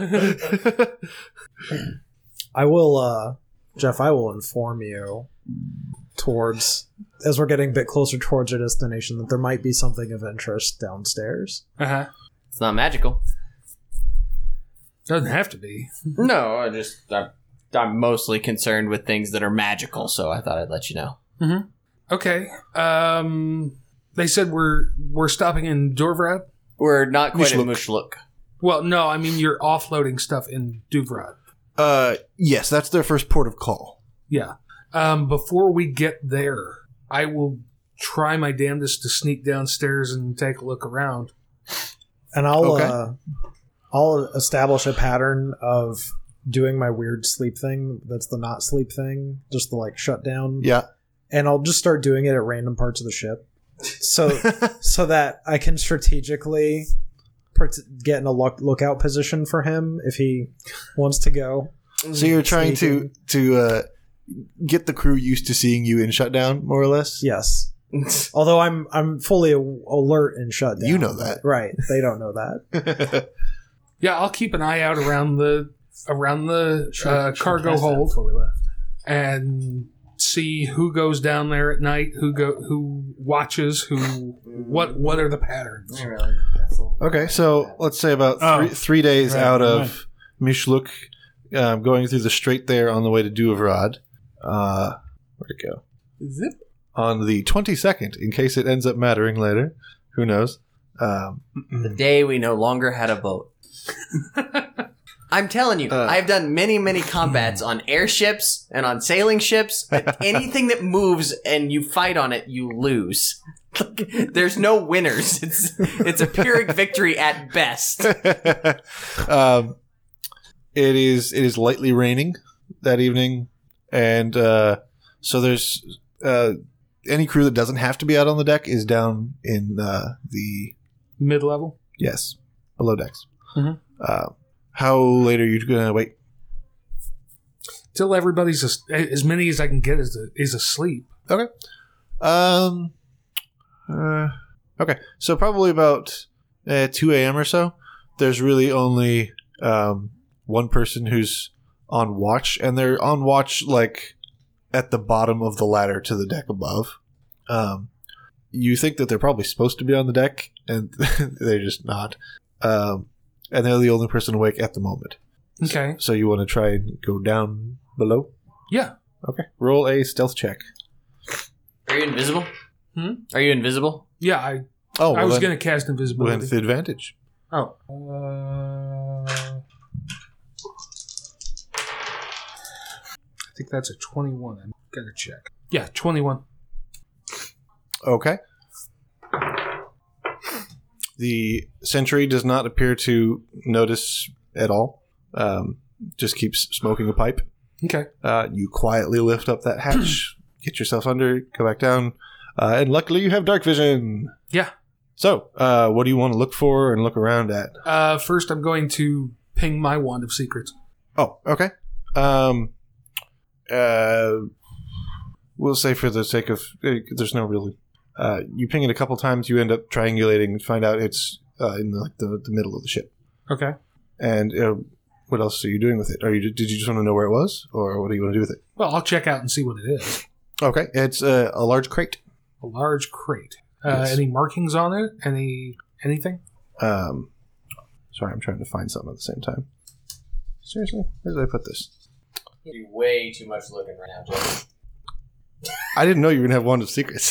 I will, uh, Jeff. I will inform you towards as we're getting a bit closer towards our destination that there might be something of interest downstairs. Uh-huh. It's not magical. Doesn't have to be. No, I just I'm, I'm mostly concerned with things that are magical, so I thought I'd let you know. Okay. Um, they said we're we're stopping in Dorvrad. We're not quite at Mishluk. Mishluk. Well, no, I mean you're offloading stuff in Duvrad. uh, yes, that's their first port of call. Yeah. Um, before we get there, I will try my damnedest to sneak downstairs and take a look around. And I'll Okay. uh, I'll establish a pattern of doing my weird sleep thing. That's the not sleep thing, just the like shut down. Yeah. And I'll just start doing it at random parts of the ship, so so that I can strategically put, get in a look, lookout position for him if he wants to go. So you're trying to Sneaking. to uh, get the crew used to seeing you in shutdown, more or less. Yes. Although I'm I'm fully a- alert in shutdown. You know that. right? They don't know that. Yeah, I'll keep an eye out around the around the Should- uh, should cargo cast that hold before we left. and see who goes down there at night, who go who watches, who what what are the patterns. Okay, so let's say about Oh. three, three days Right, out right. of Mishluk, um, going through the strait there on the way to Duvrad. Uh, where'd it go? Zip. On the twenty-second, in case it ends up mattering later. Who knows? Um, The day we no longer had a boat. I'm telling you, Uh. I've done many, many combats on airships and on sailing ships. Anything that moves and you fight on it, you lose. There's no winners. It's it's a Pyrrhic victory at best. um, it is it is lightly raining that evening, and uh, so there's uh, any crew that doesn't have to be out on the deck is down in uh, the Mid level. yes below decks. Mhm. Uh, how late are you gonna wait? Till everybody's as, as many as I can get is is asleep. Okay. Um. Uh, okay. So probably about uh, two a.m. or so. There's really only um, one person who's on watch, and they're on watch like at the bottom of the ladder to the deck above. Um, you think that they're probably supposed to be on the deck, and they're just not. Um, and they're the only person awake at the moment. Okay. So you want to try and go down below? Yeah. Okay. Roll a stealth check. Are you invisible? Hmm? Are you invisible? Yeah. I Oh, I well was then- going to cast invisibility. with advantage. Oh. Uh, I think that's a twenty-one. I'm going to check. Yeah, twenty-one. Okay. The sentry does not appear to notice at all. Um, just keeps smoking a pipe. Okay. Uh, you quietly lift up that hatch, get yourself under, go back down, uh, and luckily you have dark vision. Yeah. So, uh, what do you want to look for and look around at? Uh, first, I'm going to ping my wand of secrets. Oh, okay. Um, uh, we'll say for the sake of, uh, there's no really. Uh, you ping it a couple times, you end up triangulating and find out it's uh, in the, the the middle of the ship. Okay. And uh, what else are you doing with it? Are you did you just want to know where it was, or what do you want to do with it? Well, I'll check out and see what it is. Okay, it's uh, a large crate. A large crate. Uh, Yes. Any markings on it? Any anything? Um, sorry, I'm trying to find something at the same time. Seriously, where did I put this? You do way too much looking right now, Joe. I didn't know you were gonna have Wand of Secrets.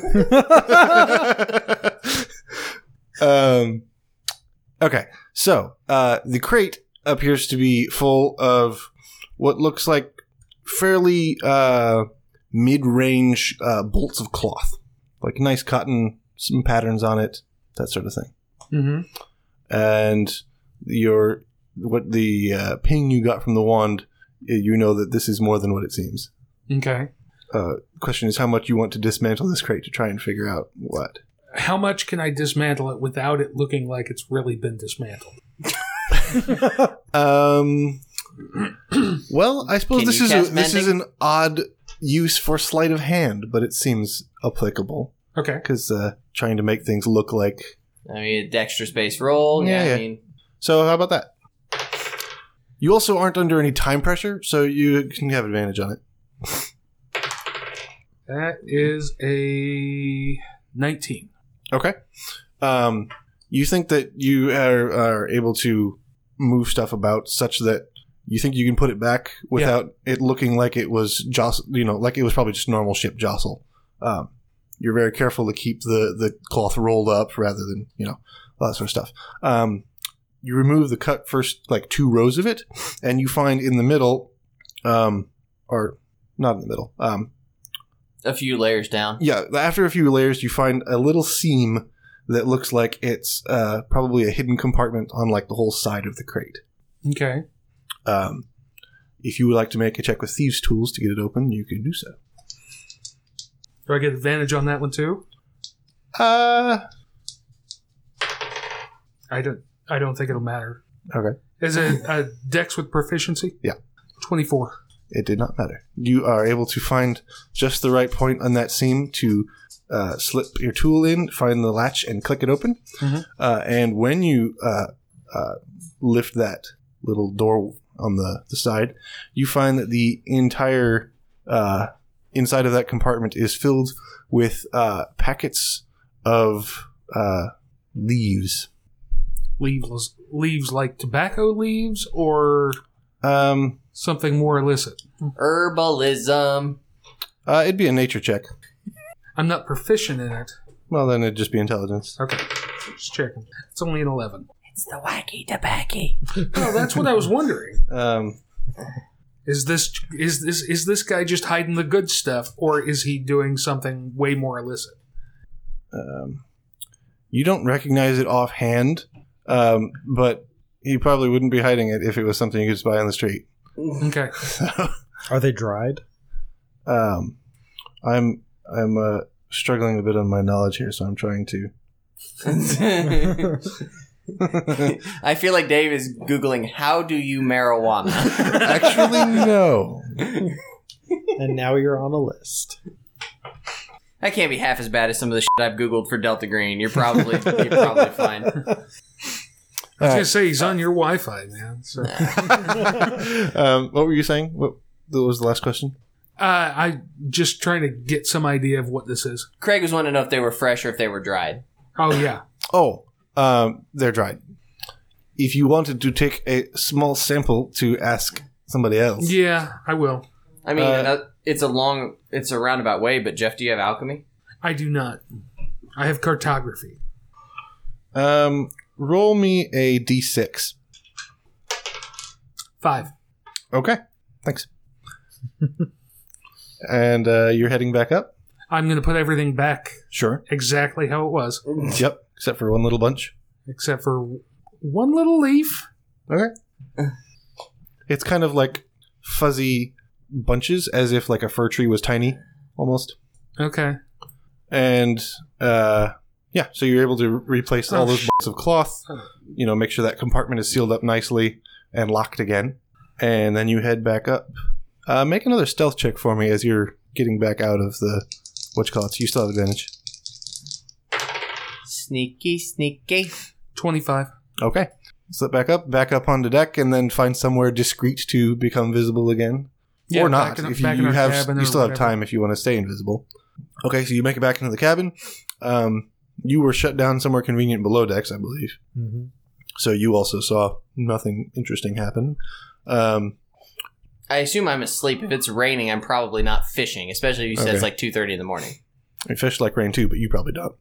um, okay, so uh, the crate appears to be full of what looks like fairly uh, mid-range uh, bolts of cloth, like nice cotton, some patterns on it, that sort of thing. Mm-hmm. And your what the uh, ping you got from the wand, you know that this is more than what it seems. Okay. Uh, question is how much you want to dismantle this crate to try and figure out what. How much can I dismantle it without it looking like it's really been dismantled? Um. Well, I suppose Can this you is a, cast this is mending? an odd use for sleight of hand, but it seems applicable Okay. because uh, trying to make things look like. I mean, a dexterous base roll. Yeah, Yeah, yeah. I mean, So how about that? You also aren't under any time pressure, so you can have advantage on it. That is a nineteen. Okay. Um, you think that you are, are able to move stuff about such that you think you can put it back without it looking like it was jostle, you know, like it was probably just normal ship jostle. Um, you're very careful to keep the, the cloth rolled up rather than, you know, all that sort of stuff. Um, you remove the cut first, like two rows of it, and you find in the middle, um, or not in the middle, um, A few layers down. Yeah, after a few layers, you find a little seam that looks like it's uh, probably a hidden compartment on like the whole side of the crate. Okay. Um, if you would like to make a check with thieves' tools to get it open, you can do so. Do I get advantage on that one too? Uh, I don't. I don't think it'll matter. okay. Is it a dex with proficiency? Yeah. Twenty-four. It did not matter. You are able to find just the right point on that seam to uh, slip your tool in, find the latch, and click it open. Mhm. Uh, and when you uh, uh, lift that little door on the, the side, you find that the entire uh, inside of that compartment is filled with uh, packets of uh, leaves. Leaves, leaves like tobacco leaves, or Um, something more illicit. Herbalism. uh, it'd be a nature check. I'm not proficient in it. Well, then it'd just be intelligence. Okay, just checking. It's only an eleven. It's the wacky tobacco. Oh, that's what I was wondering. Um, Is this is this is this guy just hiding the good stuff, or is he doing something way more illicit? um, you don't recognize it offhand, um, but he probably wouldn't be hiding it if it was something you could just buy on the street. Okay. Are they dried? um, I'm I'm uh, struggling a bit on my knowledge here, so I'm trying to. I feel like Dave is Googling, how do you marijuana? Actually, no. And now you're on a list. That can't be half as bad as some of the shit I've Googled for Delta Green. You're probably you're probably fine. I was gonna say he's on your Wi-Fi, man. So. um, what were you saying? What, what was the last question? Uh, I just trying to get some idea of what this is. Craig was wanting to know if they were fresh or if they were dried. Oh yeah. Oh, um, they're dried. If you wanted to take a small sample to ask somebody else. Yeah, I will. I mean, Uh, uh, it's a long, it's a roundabout way, but Jeff, do you have alchemy? I do not. I have cartography. Um, roll me a d six. Five. Okay, thanks. And uh, you're heading back up? I'm going to put everything back Sure. exactly how it was, Yep, except for one little bunch. except for one little leaf. Okay. It's kind of like fuzzy bunches, as if like a fir tree was tiny, almost. Okay. And uh, yeah, so you're able to re- replace all Oh, those sh- bits of cloth. You know, make sure that compartment is sealed up nicely and locked again. And then you head back up. Uh, make another stealth check for me as you're getting back out of the what you call it. You still have advantage. Sneaky, sneaky. twenty-five. Okay. Slip back up, back up onto deck, and then find somewhere discreet to become visible again. Yeah, or not. back in- if you, back in you our have, cabin you or still have whatever. time if you want to stay invisible. Okay, so you make it back into the cabin. Um, you were shut down somewhere convenient below decks, I believe. Mm-hmm. So you also saw nothing interesting happen. Um, I assume I'm asleep. If it's raining, I'm probably not fishing, especially if you said Okay. it's like two thirty in the morning. I fish like rain too, but you probably don't.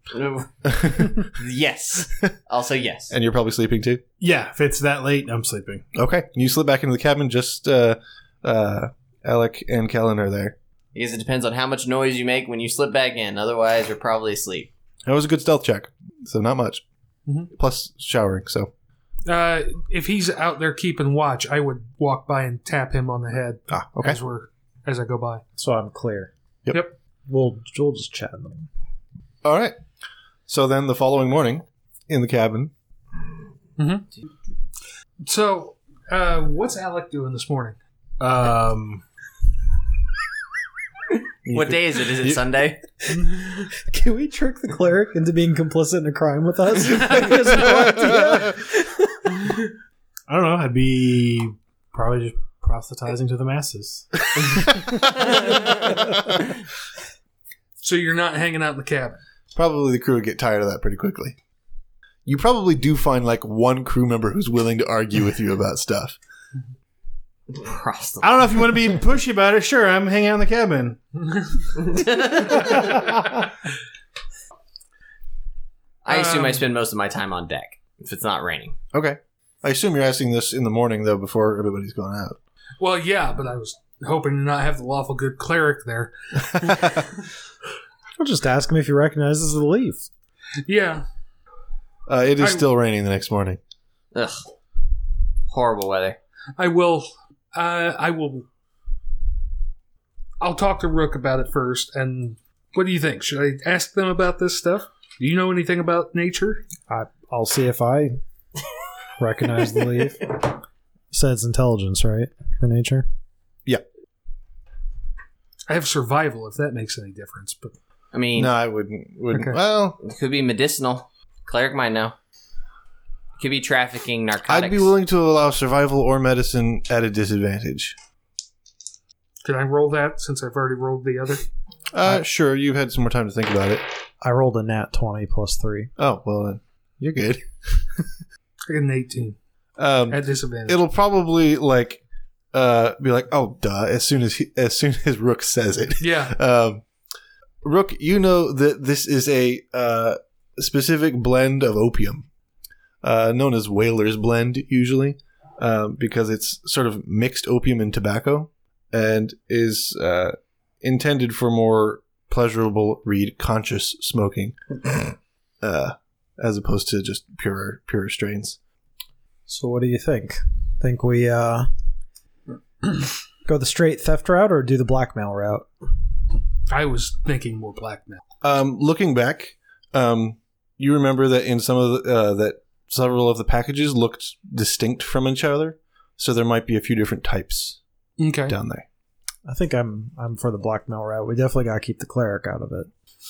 Yes. Also, yes. And you're probably sleeping too? Yeah, if it's that late, I'm sleeping. Okay. You slip back into the cabin. Just uh, uh, Alec and Kellen are there. I guess it depends on how much noise you make when you slip back in. Otherwise, you're probably asleep. That was a good stealth check, so not much. Mhm. Plus showering, so. Uh, if he's out there keeping watch, I would walk by and tap him on the head Ah, okay. as we're as I go by. So I'm clear. Yep. Yep. We'll we'll just chat in them. All right. So then the following morning, in the cabin, So, uh, what's Alec doing this morning? Um, What day is it? Is it Sunday? Can we trick the cleric into being complicit in a crime with us? He has no idea. I don't know. I'd be probably just proselytizing to the masses. So you're not hanging out in the cabin. probably the crew would get tired of that pretty quickly. You probably do find like one crew member who's willing to argue with you about stuff. Proselyte. I don't know if you want to be pushy about it. Sure, I'm hanging out in the cabin. I assume I Um, spend most of my time on deck if it's not raining. Okay. I assume you're asking this in the morning though, before everybody's gone out. Well, yeah, but I was hoping to not have the lawful good cleric there. I'll just ask him if he recognizes the leaf. Yeah. Uh, it is I- still raining the next morning. Ugh. Horrible weather. I will. Uh, I will. I'll talk to Rook about it first. And what do you think? Should I ask them about this stuff? Do you know anything about nature? I, I'll see if I recognize the leaf. You said it's intelligence, right? For nature? I have survival, if that makes any difference. But I mean, No, I wouldn't. wouldn't. Okay. Well, it could be medicinal. Cleric might know. It could be trafficking narcotics. I'd be willing to allow survival or medicine at a disadvantage. can I roll that since I've already rolled the other? Uh, sure, you've had some more time to think about it. I rolled a nat twenty plus three. Oh, well then, you're good. I get an eighteen Um, at disadvantage. it'll probably like uh be like, oh duh, as soon as he, as soon as Rook says it. yeah. Um, Rook, you know that this is a uh, specific blend of opium, uh, known as Whaler's Blend, usually, um, because it's sort of mixed opium and tobacco, and is uh, intended for more pleasurable, read conscious smoking, uh, as opposed to just pure pure strains. So what do you think? Think we uh, go the straight theft route or do the blackmail route? I was thinking more blackmail. Um, looking back, um, you remember that in some of the, uh, that several of the packages looked distinct from each other, so there might be a few different types Okay. down there. I think I'm I'm for the blackmail route. We definitely got to keep the cleric out of it.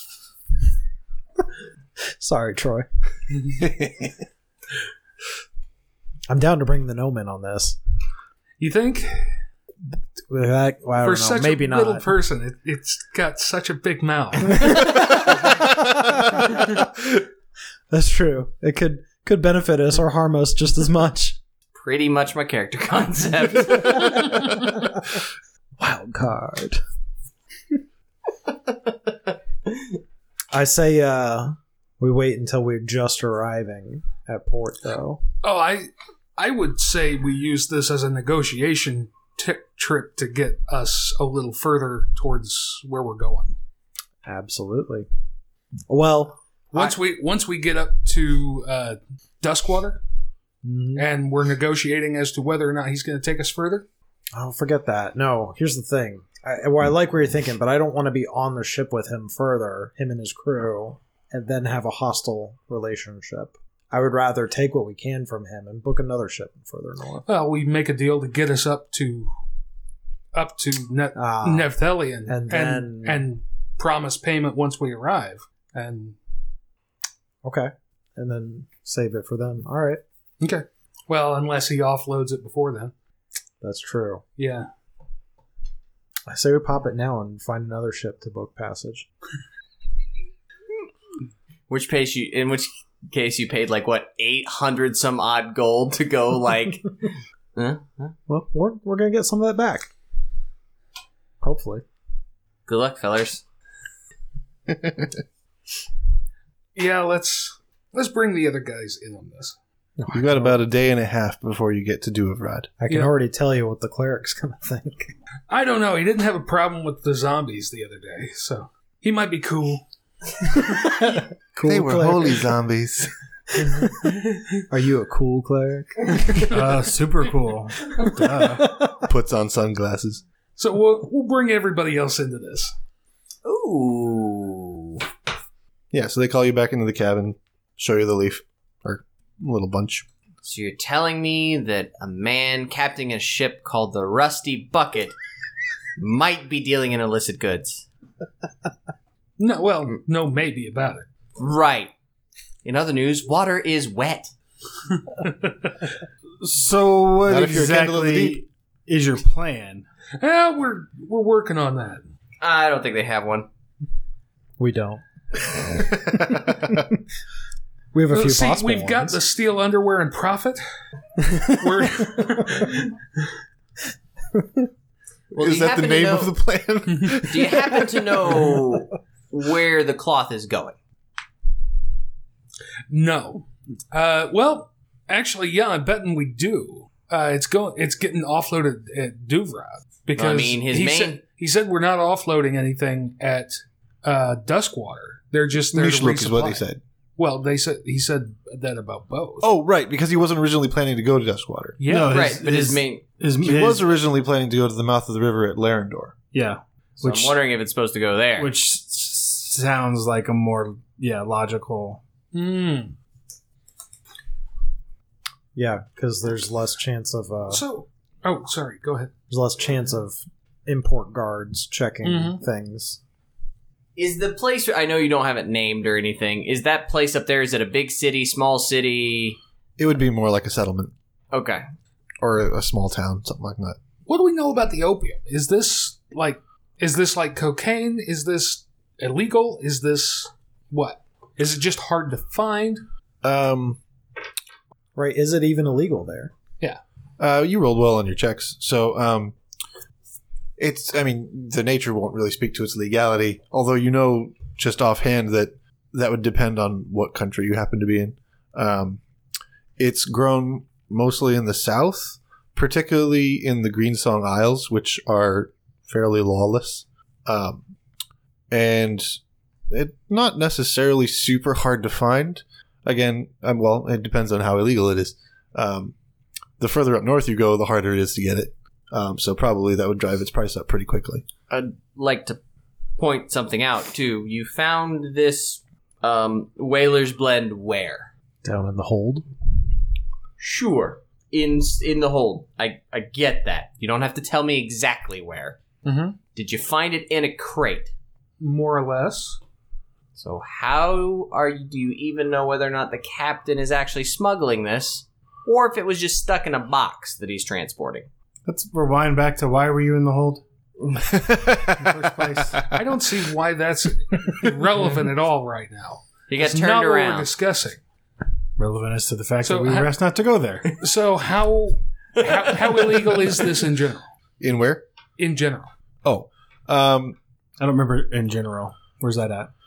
Sorry, Troy. I'm down to bring the gnome in on this. You think? That, well, I For don't know. such Maybe a not. little person, it, it's got such a big mouth. That's true. It could could benefit us or harm us just as much. Pretty much my character concept. Wild card. I say uh, we wait until we're just arriving at port, though. Oh, I I would say we use this as a negotiation t- trip to get us a little further towards where we're going. Absolutely. Well, Once we once we get up to uh, Duskwater mhm. and we're negotiating as to whether or not he's going to take us further. oh, forget that. No, here's the thing. I, well, I like where you're thinking, but I don't want to be on the ship with him further, him and his crew, and then have a hostile relationship. I would rather take what we can from him and book another ship further north. Well, we make a deal to get us up to up to ne- Ah, Nephthalion and and, then- and promise payment once we arrive. And okay. And then save it for them. All right. okay, well, unless he offloads it before then. That's true. Yeah. I say we pop it now and find another ship to book passage. Which case you, in which case you paid like what eight hundred some odd gold to go like. huh? Huh? Well, we're, we're going to get some of that back. Hopefully. Good luck, fellers. Yeah, let's let's bring the other guys in on this. You got about a day and a half before you get to Duavrad. I can Yeah. already tell you what the cleric's going to think. I don't know. He didn't have a problem with the zombies the other day, so he might be cool. Cool cleric. zombies. Are you a cool cleric? Uh, super cool. Duh. Puts on sunglasses. So we'll we'll bring everybody else into this. Ooh. Yeah, so they call you back into the cabin, show you the leaf, or little bunch. So you're telling me that a man captaining a ship called the Rusty Bucket might be dealing in illicit goods? No, well, no, maybe about it. Right. In other news, water is wet. So what Not if you're a candle in the exactly is your plan? Yeah, we're we're working on that. I don't think they have one. We don't. We have a few See, possible we've got ones. the steel underwear and profit. We're Well, do Is you that the happen to name know- of the plan? Do you happen to know where the cloth is going? no. Uh, well, actually, yeah, I'm betting we do. Uh, it's going. It's getting offloaded at Duvrad. Because I mean, his he main- said he said we're not offloading anything at uh, Duskwater. They're just there to Mishlook is what resupply. he said. Well, they said he said that about both. Oh, right, because he wasn't originally planning to go to Duskwater. yeah. No, his- Right, but his, his- main. His, He his- was originally planning to go to the mouth of the river at Larendor. yeah, So which I'm wondering if it's supposed to go there. which s- sounds like a more yeah logical. Mm. Yeah, because there's less chance of uh, So, oh, sorry. Go ahead. there's less chance of import guards checking Mhm. things. Is the place? I know you don't have it named or anything. Is that place up there? Is it a big city, small city? It would be more like a settlement Okay. or a, a small town, something like that. What do we know about the opium? Is this like is this like cocaine? Is this illegal? Is this what? Is it just hard to find? Um, Right? Is it even illegal there? uh, you rolled well on your checks, so um, it's. I mean, the nature won't really speak to its legality, although you know just offhand that that would depend on what country you happen to be in. Um, it's grown mostly in the south, particularly in the Greensong Isles, which are fairly lawless, um, and it's not necessarily super hard to find. Again, um, well, it depends on how illegal it is. Um, the further up north you go, the harder it is to get it. Um, so probably that would drive its price up pretty quickly. I'd like to point something out too. You found this um, Whaler's Blend where? Down in the hold? Sure, in in the hold. I I get that. You don't have to tell me exactly where. Mm-hmm. Did you find it in a crate? More or less. So how are you? Do you even know whether or not the captain is actually smuggling this, or if it was just stuck in a box that he's transporting? Let's rewind back to why were you in the hold? First place. I don't see why that's relevant at all right now. He got It's turned not what we're around. discussing. Relevant as to the fact So that we ha- were asked not to go there. So how, how how illegal is this in general? In where? In general, Oh, um, I don't remember in general. Where's that at?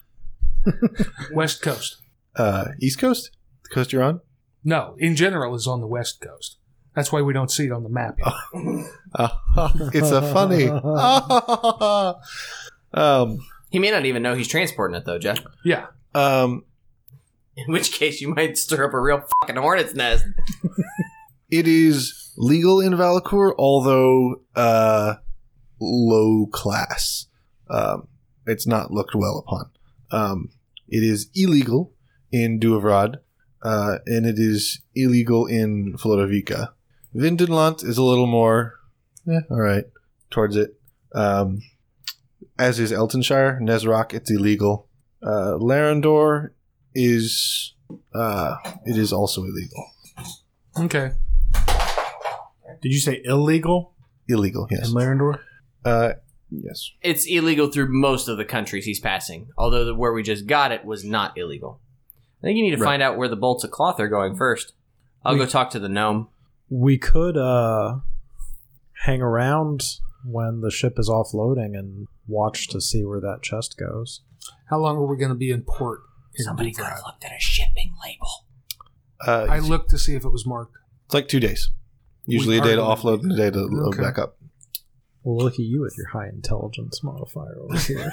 West Coast. uh, East Coast? The coast you're on? No, in general is on the West Coast. That's why we don't see it on the map yet. Uh, it's a funny. um, He may not even know he's transporting it, though, Jeff. Yeah. um, In which case, you might stir up a real fucking hornet's nest. it is legal in Valakur, although uh, low class. Um, it's not looked well upon. Um, it is illegal in Duavrad, uh, and it is illegal in Flodovica. Vindenland is a little more, eh, all right, towards it. Um, as is Eltonshire. Nezrock, it's illegal. Uh, Larendor is, uh, it is also illegal. Okay. Did you say illegal Illegal, yes. in Larendor? Uh, yes. It's illegal through most of the countries he's passing, although the, where we just got it was not illegal. I think you need to Right. find out where the bolts of cloth are going first. I'll We- go talk to the gnome. We could uh, hang around when the ship is offloading and watch to see where that chest goes. How long are we going to be in port? In Somebody could Dubrad? have looked at a shipping label. Uh, I looked to see if it was marked. it's like two days. Usually We a day to are- offload and a day to load Okay. back up. Well, look at you with your high intelligence modifier over here.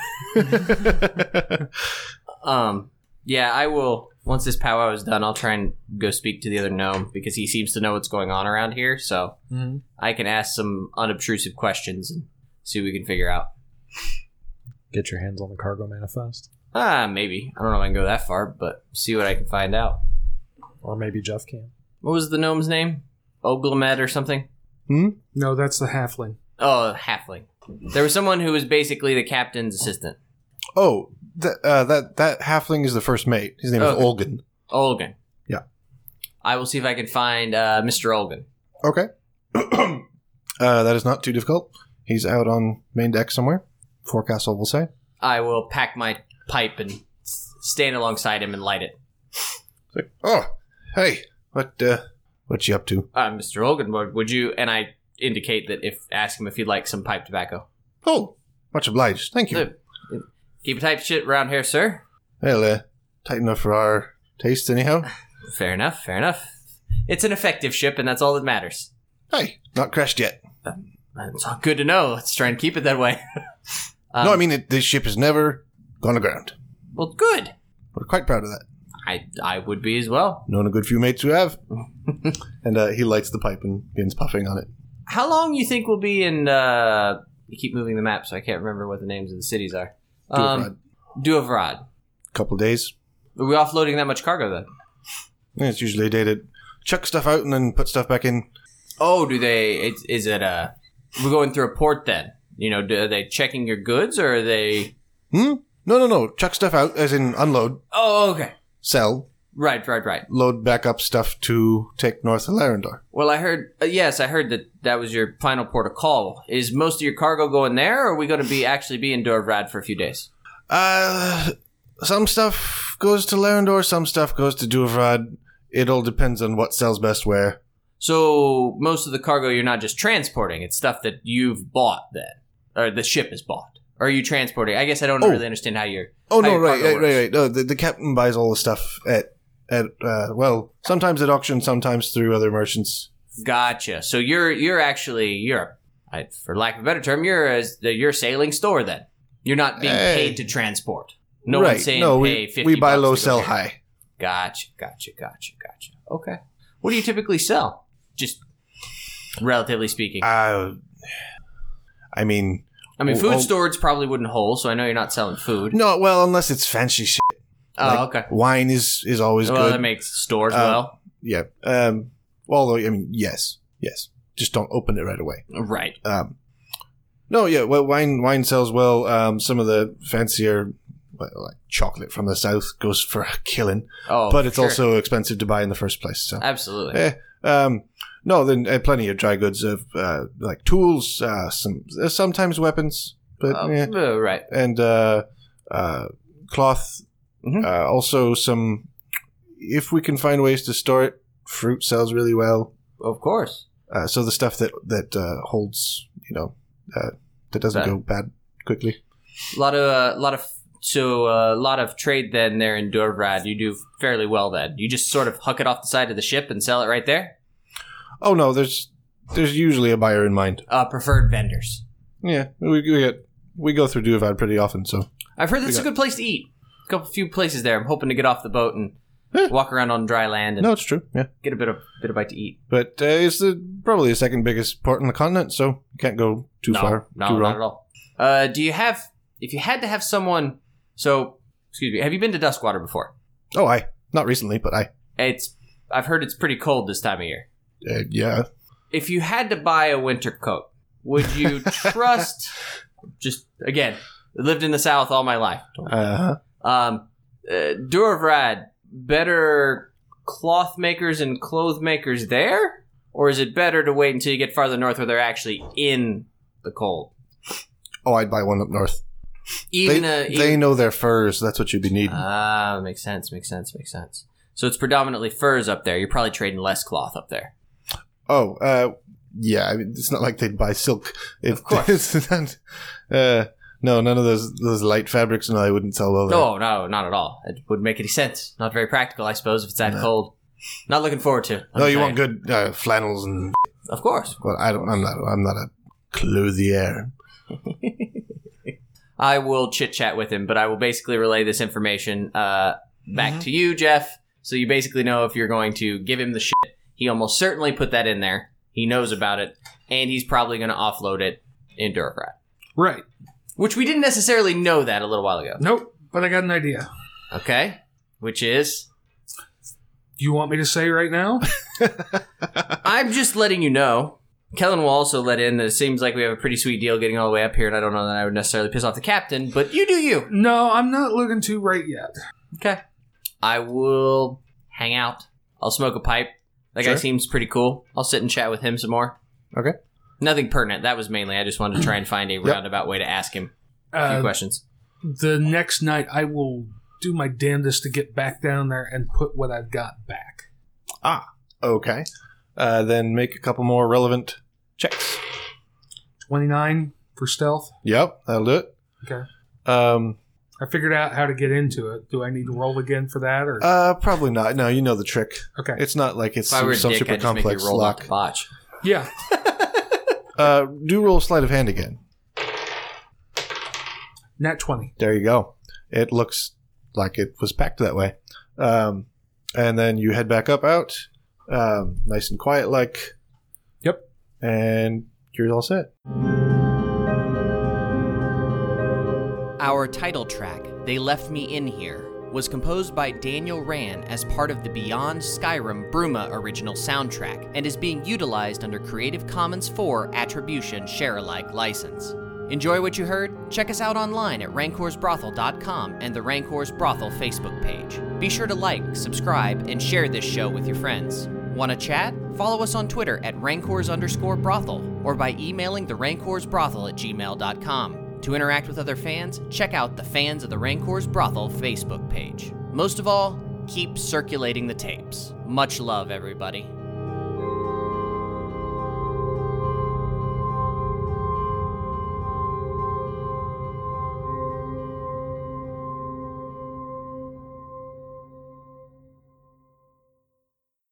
Um, yeah, I will. Once this powwow is done, I'll try and go speak to the other gnome because he seems to know what's going on around here. So Mm-hmm. I can ask some unobtrusive questions and see what we can figure out. Get your hands on the cargo manifest. Ah, maybe. I don't know if I can go that far, but see what I can find out. Or maybe Jeff can. What was the gnome's name? Oglamed or something? No, that's the halfling. Oh, halfling. There was someone who was basically the captain's assistant. Oh, that, uh, that that halfling is the first mate. His name is Okay. Olgan. Olgan. Yeah. I will see if I can find uh, Mister Olgan. Okay. uh, that is not too difficult. He's out on main deck somewhere. Forecastle will say. I will pack my pipe and s- stand alongside him and light it. It's like, oh, hey, what uh, what you up to? Uh, Mister Olgan, would would you... And I indicate that if... Ask him if he'd like some pipe tobacco. Oh, much obliged. Thank you. Uh, Keep a tight shit around here, sir. Well, uh, tight enough for our taste, anyhow. Fair enough, fair enough. It's an effective ship, and that's all that matters. Hey, not crashed yet. It's all good to know. Let's try and keep it that way. um, no, I mean, it, this ship has never gone aground. Well, good. We're quite proud of that. I I would be as well. Known a good few mates who have. And uh, he lights the pipe and begins puffing on it. How long you think we'll be in? Uh, you keep moving the map, so I can't remember what the names of the cities are. Um, Duavrad. Couple days. Are we offloading that much cargo then? Yeah, it's usually a day to chuck stuff out and then put stuff back in. Oh, do they? Is, is it uh We're going through a port then. You know, do, are they checking your goods or are they? Hmm. No, no, no. Chuck stuff out, as in unload, Oh, okay. sell, Right, right, right. load back up stuff to take north of Larendor. Well, I heard. Uh, yes, I heard that that was your final port of call. Is most of your cargo going there, or are we going to be actually be in Duavrad for a few days? Uh, some stuff goes to Larendor, some stuff goes to Duavrad. It all depends on what sells best where. So most of the cargo you're not just transporting; it's stuff that you've bought then, or the ship has bought. Or are you transporting? I guess I don't Oh. really understand how you're. Oh, how no, your right, cargo right, right, works. right. No, the, the captain buys all the stuff at, at uh, well, sometimes at auction, sometimes through other merchants. Gotcha. So you're you're actually you're, I, for lack of a better term, you're as the your sailing store then. You're not being Hey. paid to transport. No right. one's saying no, pay we, fifty. we buy bucks low, to go sell here. high. Gotcha, gotcha, gotcha, gotcha. Okay. What do you typically sell? Just relatively speaking. Uh, I mean, I mean, food oh, oh. storage probably wouldn't hold, so I know you're not selling food. no, well, unless it's fancy shit. Oh, Like, okay. Wine is, is always Well, good. that makes stores Uh, well. Yeah. Um, although, I mean, yes, yes. Just don't open it right away. Right. Um, no, yeah, well, wine wine sells well. Um, some of the fancier, well, like chocolate from the south goes for a killing, Oh, but it's sure. also expensive to buy in the first place. So, Absolutely. eh, um, no, then uh, plenty of dry goods of uh, like tools, uh, some uh, sometimes weapons, but Oh, yeah, uh, right. and uh, uh, cloth. Mhm. Uh, also, some if we can find ways to store it, fruit sells really well. Of course. Uh, so the stuff that that uh, holds, you know, uh, that doesn't Bad. go bad quickly. A lot of, a uh, lot of, so a uh, lot of trade then there in Duavrad. You do fairly well then. You just sort of huck it off the side of the ship and sell it right there? Oh no, there's there's usually a buyer in mind. Uh, preferred vendors. Yeah, we we get we go through Duavad pretty often, so I've heard that's We a got- good place to eat. A couple few places there. I'm hoping to get off the boat and Eh. walk around on dry land and no, it's true. Yeah, get a bit of bit of bite to eat. but uh, it's the probably the second biggest port on the continent, so you can't go too no, far, no, too not wrong. at all. Uh, do you have? If you had to have someone, so excuse me, have you been to Duskwater before? Oh, I not recently, but I It's. I've heard it's pretty cold this time of year. uh, yeah. If you had to buy a winter coat, would you trust? Just again, lived in the South all my life. Uh-huh. Um, uh, Duavrad, better cloth makers and clothes makers there, or is it better to wait until you get farther north where they're actually in the cold? Oh, I'd buy one up north. Even they, uh, they even, know their furs. That's what you'd be needing. ah, makes sense, makes sense, makes sense. So it's predominantly furs up there. You're probably trading less cloth up there. Oh, uh, yeah. I mean, it's not like they'd buy silk. It, Of course. It's not, uh, no, none of those those light fabrics. No, they wouldn't sell well there. No, no, not at all. It wouldn't make any sense. Not very practical, I suppose, if it's that No. cold. Not looking forward to. it, let No, me you tell want good uh, flannels and. Of course. Well, I don't. I'm not. I'm not a clothier. I will chit chat with him, but I will basically relay this information uh, back Mm-hmm. to you, Jeff. So you basically know if you're going to give him the shit. He almost certainly put that in there. He knows about it, and he's probably going to offload it in Duavrad. Right. Which we didn't necessarily know that a little while ago. Nope, but I got an idea. Okay? Which is, You want me to say right now? I'm just letting you know. Kellen will also let in that it seems like we have a pretty sweet deal getting all the way up here, and I don't know that I would necessarily piss off the captain, but you do you. No, I'm not looking to right yet. Okay. I will hang out. I'll smoke a pipe. That guy Sure. seems pretty cool. I'll sit and chat with him some more. Okay. Nothing pertinent. That was mainly, I just wanted to try and find a roundabout way to ask him a few Uh, questions. the next night, I will do my damnedest to get back down there and put what I've got back. Okay. Uh, then make a couple more relevant checks. twenty-nine for stealth. Yep, that'll do it. Okay. Um. I figured out how to get into it. Do I need to roll again for that? Or Uh. Probably not. No, you know the trick. okay. It's not like it's If I were a some dick, super I'd just make you complex roll off lock. the botch. Yeah. Uh, do roll sleight of hand again. Nat twenty. There you go. It looks like it was packed that way. Um, and then you head back up out, um, nice and quiet like. Yep. And you're all set. Our title track, They Left Me In Here, was composed by Daniel Rand as part of the Beyond Skyrim Bruma original soundtrack and is being utilized under Creative Commons four Attribution Share-alike license. Enjoy what you heard? Check us out online at rancors brothel dot com and the Rancors Brothel Facebook page. Be sure to like, subscribe, and share this show with your friends. Want to chat? Follow us on Twitter at rancors underscore brothel or by emailing the rancors brothel at gmail dot com. To interact with other fans, check out the Fans of the Rancors Brothel Facebook page. Most of all, keep circulating the tapes. Much love, everybody.